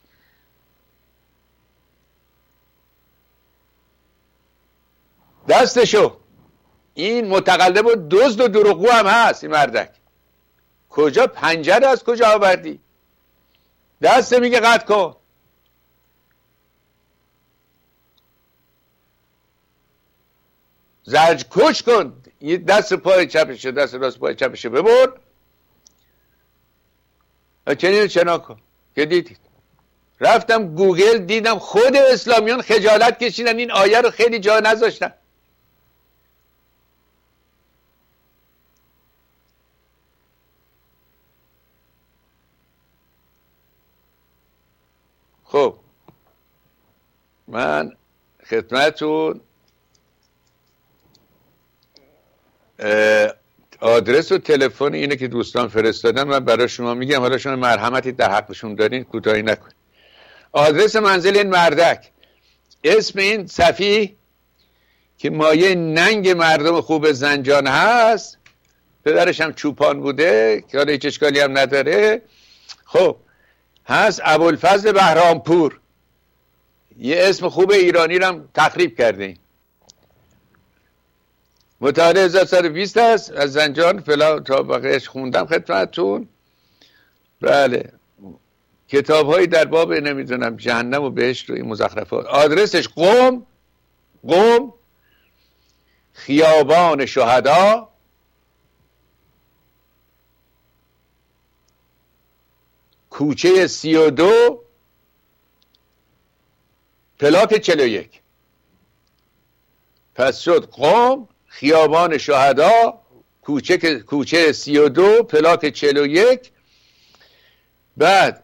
دستشو این متقلب و دزد و دروغگو هم هست این مردک. کجا پنجره از کجا آوردی؟ دست میگه قطع کن. زرج کش کن. یه دست پای چپشه، دست راست پای چپشه ببر، چنین چنا کن. که دیدید رفتم گوگل دیدم خود اسلامیان خجالت کشیدن، این آیه رو خیلی جا نذاشتن. خب من خدمتتون آدرس و تلفن اینه که دوستان فرستادن من برای شما میگم، حالا شما مرحمتی در حقشون دارین کوتاهی نکنید. آدرس منزل این مردک، اسم این صفی که مایه ننگ مردم خوب زنجان هست، پدرش هم چوپان بوده که حالا هیچ اشکالی هم نداره. خب هست ابوالفضل بهرامپور، یه اسم خوب ایرانی رو هم تخریب کرده. متولد 1120 هست، از زنجان فلا تا بقیهش خوندم خدمتتون. بله کتاب هایی در باب نمیدونم جهنم و بهشت و این مزخرفات. آدرسش قم خیابان شهدا، کوچه 32 پلاک 41. پس شد قم خیابان شهدا، کوچه 32 پلاک 41. بعد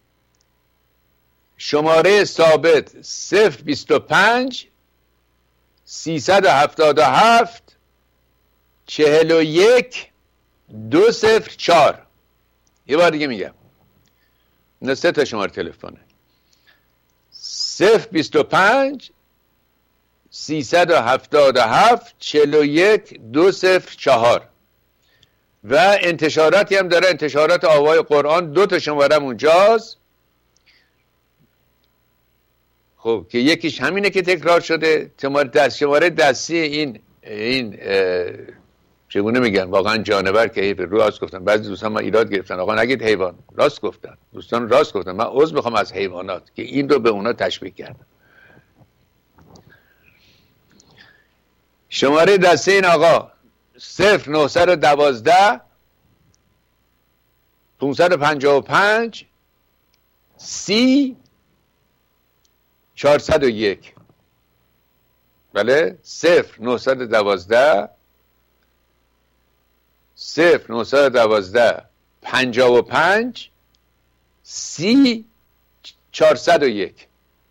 شماره ثابت 025 377 41 204. یه بار دیگه میگم، نه 3 تا شماره تلفنه، 025 377 41 204. و انتشاراتی هم داره، انتشارات آوای قرآن، 2 تا شماره اونجاست. خب که یکیش همینه که تکرار شده، شماره دستی این چگونه میگن واقعا جانور که حیف، راست گفتن. بعضی دوستان ما ایراد گرفتن، آقا نگید حیوان، راست گفتن دوستان، راست گفتن. من عذر میخوام از حیوانات که این رو به اونا تشبیه کردم. شماره دسته این آقا 0912 555 30 401. بله 0912 55 30 401.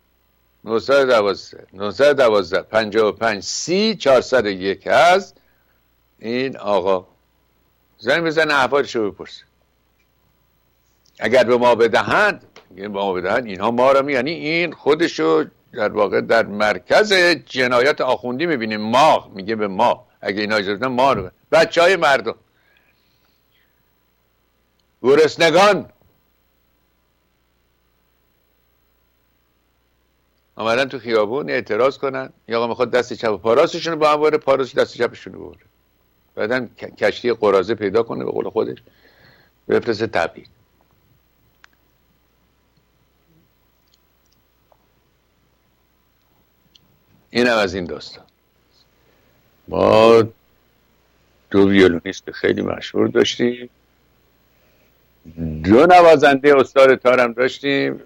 912 55 30 401 هست. این آقا زنگ بزن احوالشو بپرسه. اگر به ما بدهند، اینها ما رو یعنی این خودشو در واقع در مرکز جنایت آخوندی میبینیم. ما میگه به ما، اگه اینا اجازه بدن ما رو، بچهای مردم گرسنگان آمدن تو خیابون اعتراض کنن، یا آقا میخواد دست چپ و پا راستشون رو با هم بره، پا راست دست چپشون رو بره، بعدن کشتی قراضه پیدا کنه به قول خودش بفرسته تبعید. اینم از این داستان. ما دو ویولونیست خیلی مشهور داشتیم، دو نوازنده استاد تارم داشتیم.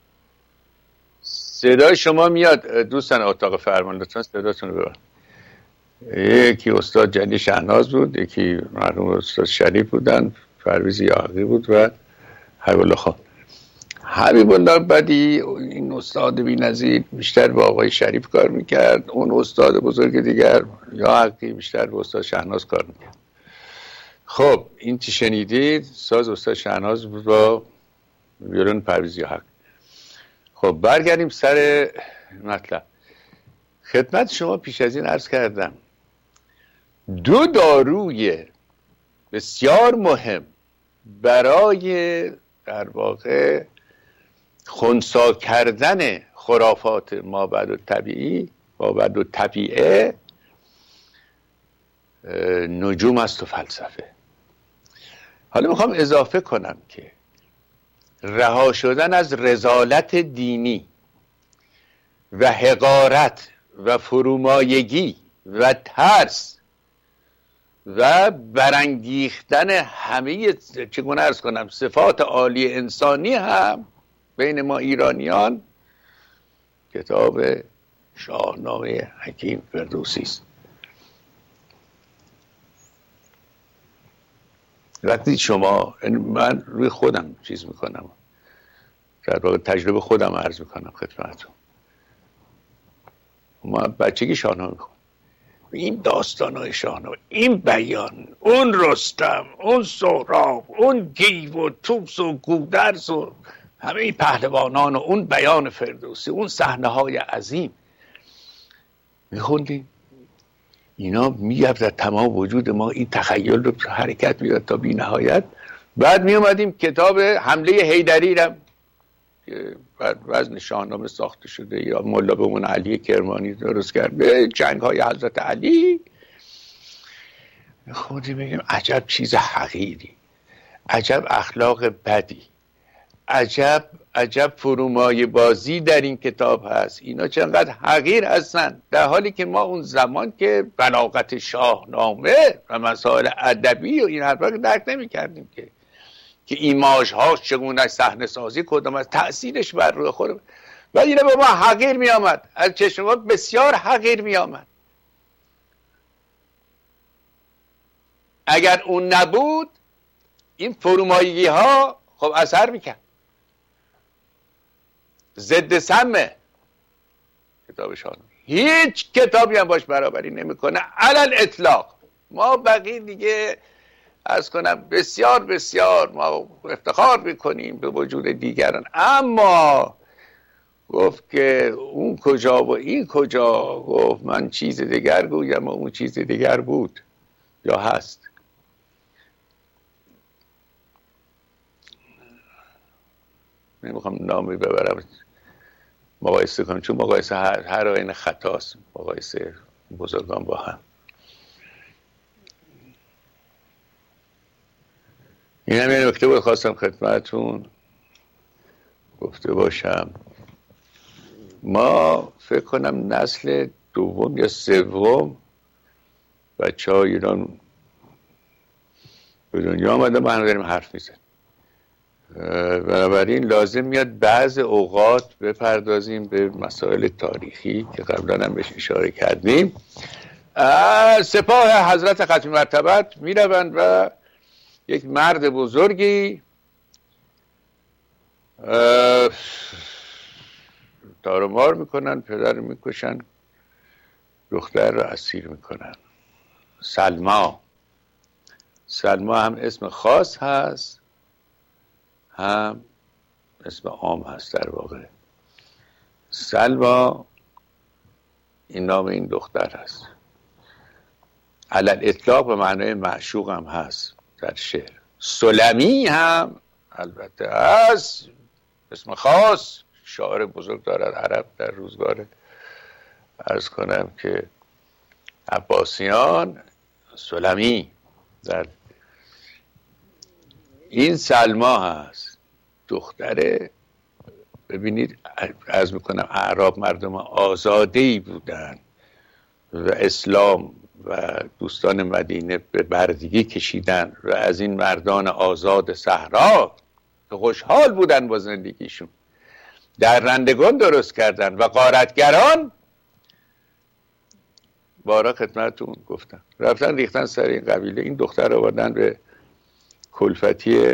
صدای شما میاد دوستان اتاق فرمان، لطفا صداتون رو ببرید. یکی استاد جلی شهناز بود، یکی مرحوم استاد شریف بودن، پرویز یاغی بود و حبیب الله خان. حبیب الله بدی این استاد بی‌نظیر بیشتر با آقای شریف کار میکرد، اون استاد بزرگ دیگر یاغی بیشتر با استاد شهناز کار میکرد. خب این چی شنیدید ساز استاد شهناز بود با ویولون پرویز یاغی. خب برگردیم سر مطلب. خدمت شما پیش از این عرض کردم دو داروی بسیار مهم برای در واقع خنثی کردن خرافات مابعد الطبیعی، مابعد الطبیعه، نجوم است و فلسفه. حالا میخوام اضافه کنم که رها شدن از رذالت دینی و حقارت و فرومایگی و ترس و برانگیختن همه چگونه عرض کنم صفات عالی انسانی هم بین ما ایرانیان کتاب شاهنامه حکیم فردوسی است. وقتی شما، من روی خودم چیز میکنم، در واقع تجربه خودم عرض میکنم خدمتتون، ما بچگی شاهنامه میخونم، این داستانهای شاهنامه، این بیان، اون رستم، اون سهراب، اون گیو و توس و گودرز و همه این پهلوانان و اون بیان فردوسی، اون صحنه های عظیم میخوندیم، اینا میگفت در تمام وجود ما این تخیل رو حرکت میداد تا بی نهایت. بعد میومدیم کتاب حمله حیدری رو که بعد وزن شاهنامه ساخته شده یا ملا بمون علی کرمانی درست کرد به جنگ های حضرت علی، خودی میگیم عجب چیز حقیری، عجب اخلاق بدی، عجب فرومایه بازی در این کتاب هست، اینا چقدر حقیر هستن، در حالی که ما اون زمان که بلاغت شاهنامه و مسائل ادبی و این حرفا درک نمی کردیم که ایماژ هاش چگونه صحنه سازی کدام از تأثیرش بر روی خود و اینا به ما حقیر می آمد، از چشم ما بسیار حقیر می آمد. اگر اون نبود این فرومایگی ها خب اثر میکرد. ضد سمه کتاب شاهنامه، هیچ کتابی هم باش برابری نمیکنه علل اطلاق. ما بقیه دیگه عرض کنم بسیار بسیار ما افتخار میکنیم به وجود دیگران، اما گفت که اون کجا و این کجا، گفت من چیز دیگر گویم و اون چیز دیگر بود یا هست. نمیخوام نامی ببرم مقایسه کنم، چون مقایسه هر آینه خطاست، مقایسه بزرگان با هم. این هم یه نکته بود خواستم خدمتون گفته باشم. ما فکر کنم نسل دوم یا سوم بچه ها ایران به دنیا آمده، ما هم داریم حرف میزن، بنابراین لازم میاد بعض اوقات بپردازیم به مسائل تاریخی که قبلا هم بهش اشاره کردیم. سپاه حضرت ختم مرتبت میروند و یک مرد بزرگی تارمار میکنن، پدر میکشن، دختر رو اسیر میکنن. سلما هم اسم خاص هست هم اسم عام هست. در واقع سلما این نام این دختر هست، علل اطلاق به معنای معشوق هم هست در شعر. سلمی هم البته از اسم خاص شاعر بزرگ دارد عرب در روزگار عرض کنم که عباسیان سلمی. در این سلما هست دختره، ببینید عرض میکنم اعراب مردم آزاده‌ای بودن و اسلام و دوستان مدینه به بردگی کشیدن و از این مردان آزاد صحرا که خوشحال بودن با زندگیشون درندگان درست کردن و غارتگران بارا خدمتتون گفتم رفتن ریختن سر این قبیله. این دختر رو آوردن به کلفتی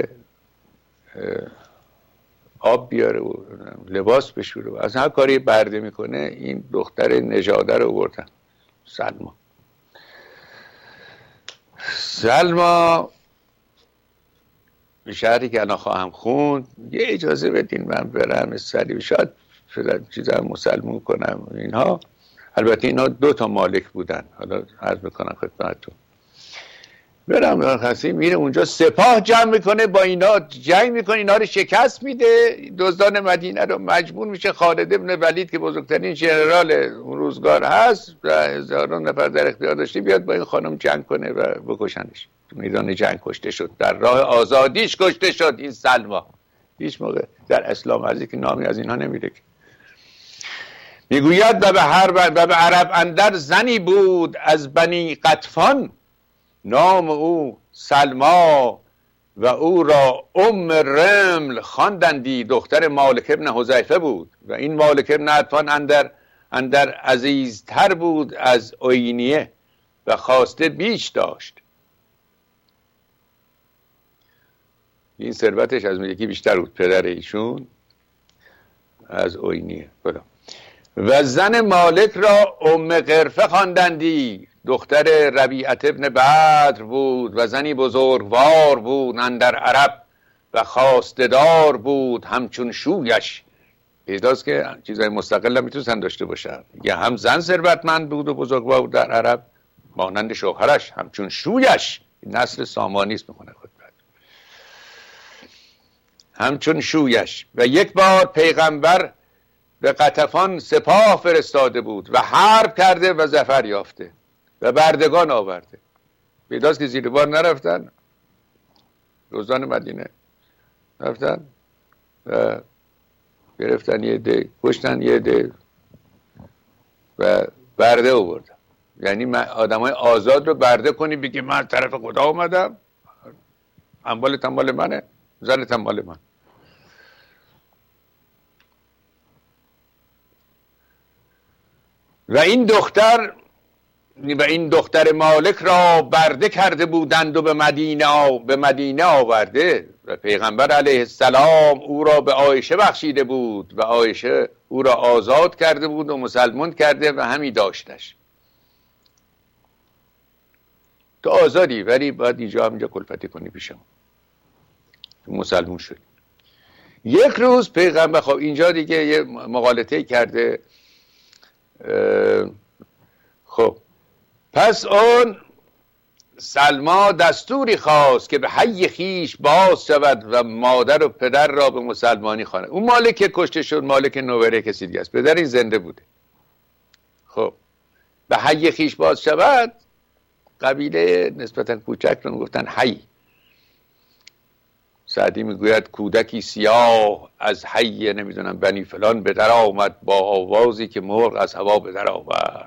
آب بیاره و لباس بشوره و از هر کاری برده میکنه این دختر نژاده رو آوردن سلما به شهری که الان خواهم خوند. یه اجازه بدین من برم سریع شاید چیزا مسلمون کنم اینها. البته اینا 2 مالک بودن، حالا عرض میکنم خدمتتون. برم خاصی میره اونجا سپاه جمع میکنه با اینا جنگ میکنه، اینا رو شکست میده. دزدان مدینه رو مجبور میشه خالد ابن ولید که بزرگترین ژنرال اون روزگار هست و هزاران نفر در اختیار داشته بیاد با این خانم جنگ کنه و بکشنش. تو میدان جنگ کشته شد، در راه آزادیش کشته شد این سلما. هیچ موقع در اسلام عزیز که نامی از اینها نمیره. میگوید و به عرب اندر زنی بود از بنی قطفان، نام او سلما و او را ام رمل خواندندی. دختر مالک ابن حذیفه بود و این مالک ابن قطفان اندر عزیزتر بود از اوینیه و خواسته بیش داشت. این ثروتش از یکی بیشتر بود، پدر ایشون از اوینیه. و زن مالک را ام قرفه خواندندی. دختر ربیعت ابن بدر بود و زنی بزرگوار بود اندر عرب و خواستدار بود همچون شویش. پیداست که چیزای مستقل هم میتونستن داشته باشن. یا هم زن ثروتمند بود و بزرگوار بود در عرب مانند شوهرش همچون شویش. نسل سامانی است میخونه خود بعد. همچون شویش. و یک بار پیغمبر به قطفان سپاه فرستاده بود و حرب کرده و ظفر یافته و بردگان آورده. پیداست که زیر بار نرفتن، دزدان مدینه رفتن و گرفتن یه عده، کشتن یه عده و برده آوردن. یعنی آدمای آزاد رو برده کنی بگی من طرف خدا اومدم، اموالت مال منه، زنت مال من. و این دختر مالک را برده کرده بودند و به مدینه آورده و پیغمبر علیه السلام او را به عایشه بخشیده بود و عایشه او را آزاد کرده بود و مسلمان کرده و همی داشتش. تو آزادی ولی باید اینجا کلفتی کنی پیشم. مسلمان شد. یک روز پیغمبر خب اینجا دیگه یه مغالطه کرده. خب پس اون سلما دستوری خواست که به حی خیش باز شود و مادر و پدر را به مسلمانی خواند. اون مالک که کشته شد مالک نوبره کسی دیگه است، پدر این زنده بوده. خب به حی خیش باز شود، قبیله نسبتا کوچک رو گفتن حی. سعدی میگوید کودکی سیاه از حی نمیدونم بنی فلان به در آمد با آوازی که مرغ از هوا به در آورد.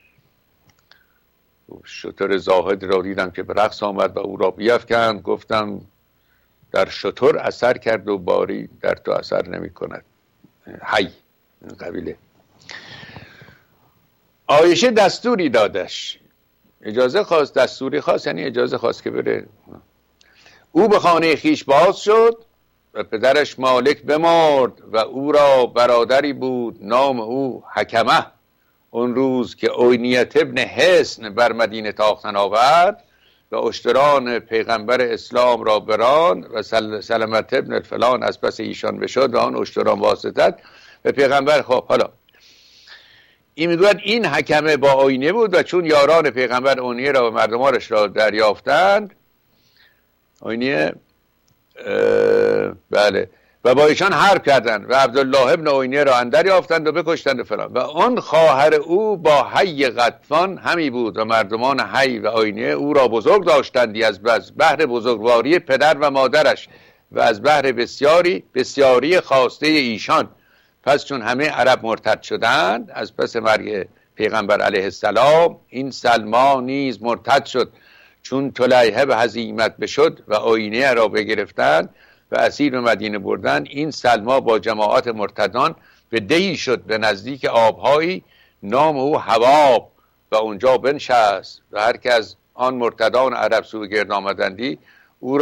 شتر زاهد را دیدم که به رقص آمد و او را بیفکند، گفتم در شتر اثر کرد و باری در تو اثر نمی کند. حی این قبیله. عایشه دستوری دادش، اجازه خواست، دستوری خواست یعنی اجازه خواست که بره. او به خانه خیش باز شد و پدرش مالک بمرد و او را برادری بود نام او حکمه. اون روز که اوینیت ابن حصن بر مدینه تاختن آورد و اشتران پیغمبر اسلام را بران و سلمت ابن الفلان از پس ایشان بشد و آن اشتران واسطت به پیغمبر. خب حالا این میگوید این حکمه با اوینه بود و چون یاران پیغمبر اونیه را و مردمانش را دریافتند آینی بله، و با ایشان حرب کردند و عبدالله ابن آینی را اندر یافتند و بکشتند و فلان. و آن خواهر او با حی غطفان همی بود و مردمان حی و آینی او را بزرگ داشتندی از بهر بزرگواری پدر و مادرش و از بهر بسیاری خواسته ایشان. پس چون همه عرب مرتد شدند از پس مرگ پیغمبر علیه السلام، این سلما نیز مرتد شد. چون طلیحه به هزیمت بشد و آینه را بگرفتند و اسیر به مدینه بردند، این سلما با جماعت مرتدان به دهی شد به نزدیک آبهایی نام او حواب و اونجا بنشست و هر که از آن مرتدان عرب سوی گرد آمدندی او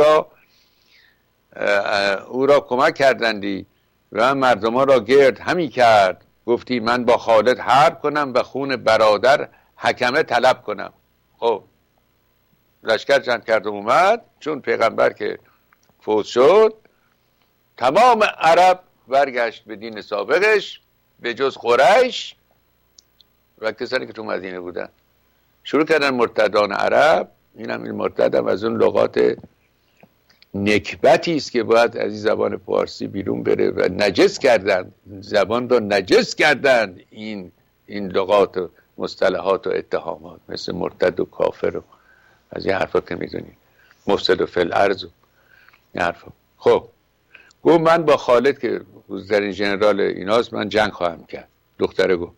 را کمک کردندی و مردمان را گرد همی کرد. گفتی من با خالد حرب کنم و خون برادر حکمه طلب کنم. خب لشکر جمع کرد و اومد. چون پیغمبر که فوت شد، تمام عرب برگشت به دین سابقش به جز قریش و کسانی که تو مدینه بودن. شروع کردن مرتدان عرب. این مرتد هم از اون لغات نکبتی است که باید از این زبان پارسی بیرون بره و نجس کردن زبان را، نجس کردن این لغات و مصطلحات و اتهامات مثل مرتد و کافر و از این حرفا که میدونید، مفسد و فی الارض و این حرفا. خب گفت من با خالد که بزرگترین ژنرال ایناست من جنگ خواهم کرد. دختره گفت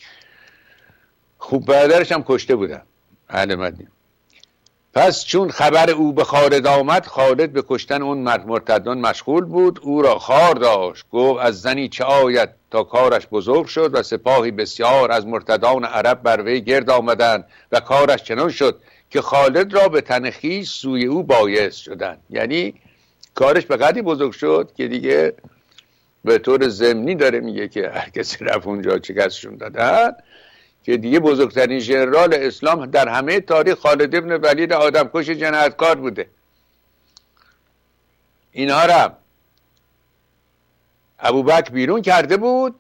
خوب برادرش هم کشته بودم اهل مدینه. پس چون خبر او به خالد آمد، خالد به کشتن اون مرتدان مشغول بود. او را خار داشت. گفت از زنی چه آید تا کارش بزرگ شد و سپاهی بسیار از مرتدان عرب بر وی گرد آمدند و کارش چنان شد که خالد را به تن خویش سوی او بایست شدند. یعنی کارش به قدری بزرگ شد که دیگه به طور ضمنی داره میگه که هر کسی رفت اونجا شکستشون دادن که دیگه بزرگترین ژنرال اسلام در همه تاریخ خالد ابن ولید آدمکش جنایتکار بوده. اینها را ابوبکر بیرون کرده بود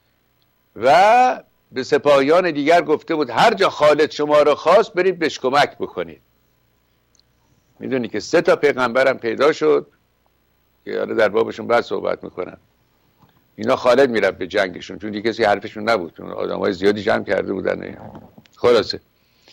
و به سپاهیان دیگر گفته بود هر جا خالد شما را خواست برید بهش کمک بکنید. میدونی که 3 پیغمبرم پیدا شد که حالا در بابشون بعد صحبت میکنن. اینا خالد میرفت به جنگشون چون دیگه کسی حرفشون نبود، چون آدمای زیادی جمع کرده بودن. خلاصه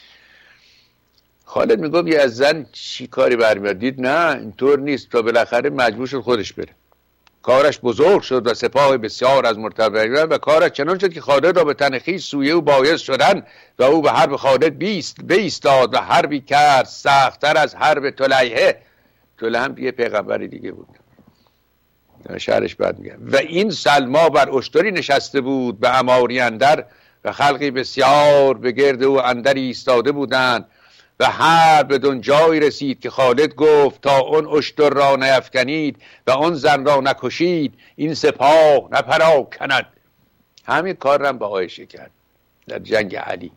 خالد میگفت یه از زن چی کاری برمیاد؟ دید نه اینطور نیست، تا بالاخره مجبور شد خودش بره. کارش بزرگ شد و سپاه بسیار از مرتد و کارش چنان شد که خالد را به تن خویش سوی او بایست شدن و او به حرب خالد بایستاد و حربی کرد سخت‌تر از حرب طلیحه. طلیحه هم یه پیغمبری دیگه بود، شهرش بعد میگم. و این سلما بر اشتری نشسته بود به عماری اندر و خلقی بسیار به گرد او اندر ایستاده بودند و هر بدون جایی رسید که خالد گفت تا اون اشتر را نیفکنید و اون زن را نکشید این سپاه نپراکند. همین کار را با عایشه کرد در جنگ علی.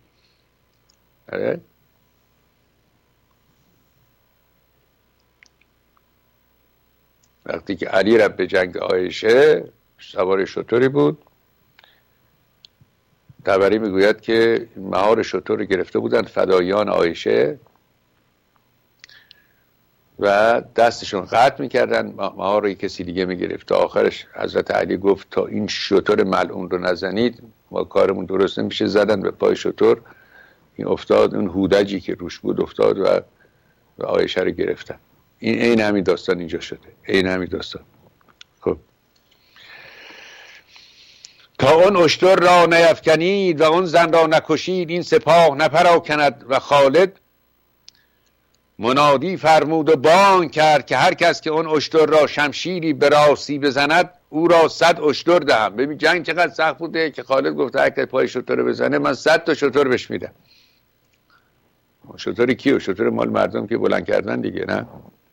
وقتی که علی رفت به جنگ عایشه سوار شتری بود. طبری میگوید که مهار شتر رو گرفته بودن فدایان عایشه و دستشون قطع میکردن، مهار رو کسی دیگه میگرفت. تا آخرش حضرت علی گفت تا این شتر ملعون رو نزنید ما کارمون درست نمیشه. زدن به پای شتر، این افتاد، اون هودجی که روش بود افتاد و عایشه رو گرفتن. این همین داستان اینجا شده، این همین داستان. خب تا اون اشتر را نیفکنید و اون زن را نکشید این سپاه نپراکند. و خالد منادی فرمود و بانگ کرد که هر کس که اون اشتر را شمشیری به راستی بزند او را 100 اشتر دهم. ببین جنگ چقدر سخت بوده که خالد گفته هر کس پای شتر بزنه من 100 تا شتر بهش میدم. شتر کیو؟ شتر مال مردم که بلند کردن دیگه، نه؟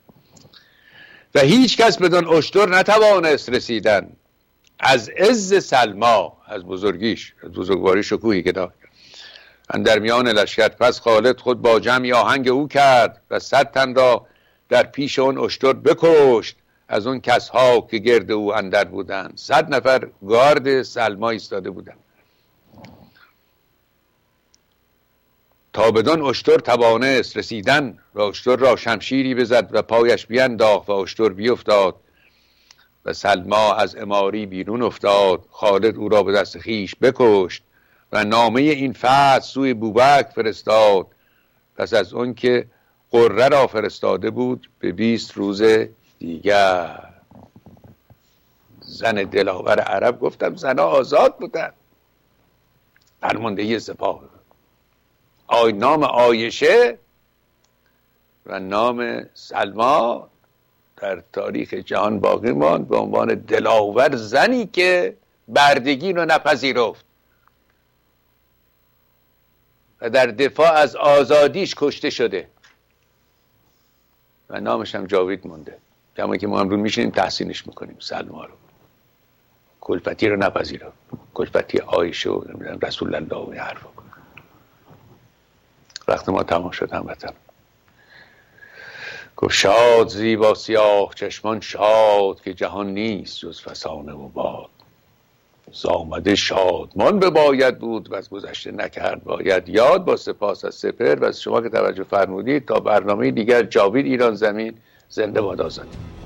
و هیچ کس بدون اشتر نتوانست رسیدن از عز سلما، از بزرگیش، از بزرگواری شکوهی که داشت اندر میان لشکر. پس خالد خود با جمعی آهنگ او کرد و 100 تن را در پیش اون اشتر بکشت از اون کسها که گرد او اندر بودند. 100 نفر گارد سلما ایستاده بودند. تا بدان اشتر توانست رسیدن و اشتر را شمشیری بزد و پایش بینداخت و اشتر بیفتاد و سلما از عماری بیرون افتاد. خالد او را به دست خیش بکشت و نامه این فتح سوی بوبکر فرستاد. پس از اون که قره را فرستاده بود به 20 روز دیگر. زن دلاور عرب، گفتم زنها آزاد بودن، فرماندهی سپاه. نام عایشه و نام سلما در تاریخ جهان باقی ماند به عنوان دلاور، زنی که بردگی رو نپذیرفت و در دفاع از آزادیش کشته شده و نامش هم جاوید مونده. کما که ما امروز میشینیم تحسینش میکنیم. سلما رو، کلفتی رو نپذیرفت، کلفتی عایشه و رسول الله و این حرفا. وقت ما تمام شد هموطن. گفت شاد زیبا سیاه چشمان شاد که جهان نیست جز فسانه و باد. زامده شادمان بباید بود و از گذشته نکرد باید یاد. با سپاس از سپر و از شما که توجه فرمودید. تا برنامه دیگر، جاوید ایران زمین. زنده باد آزادی.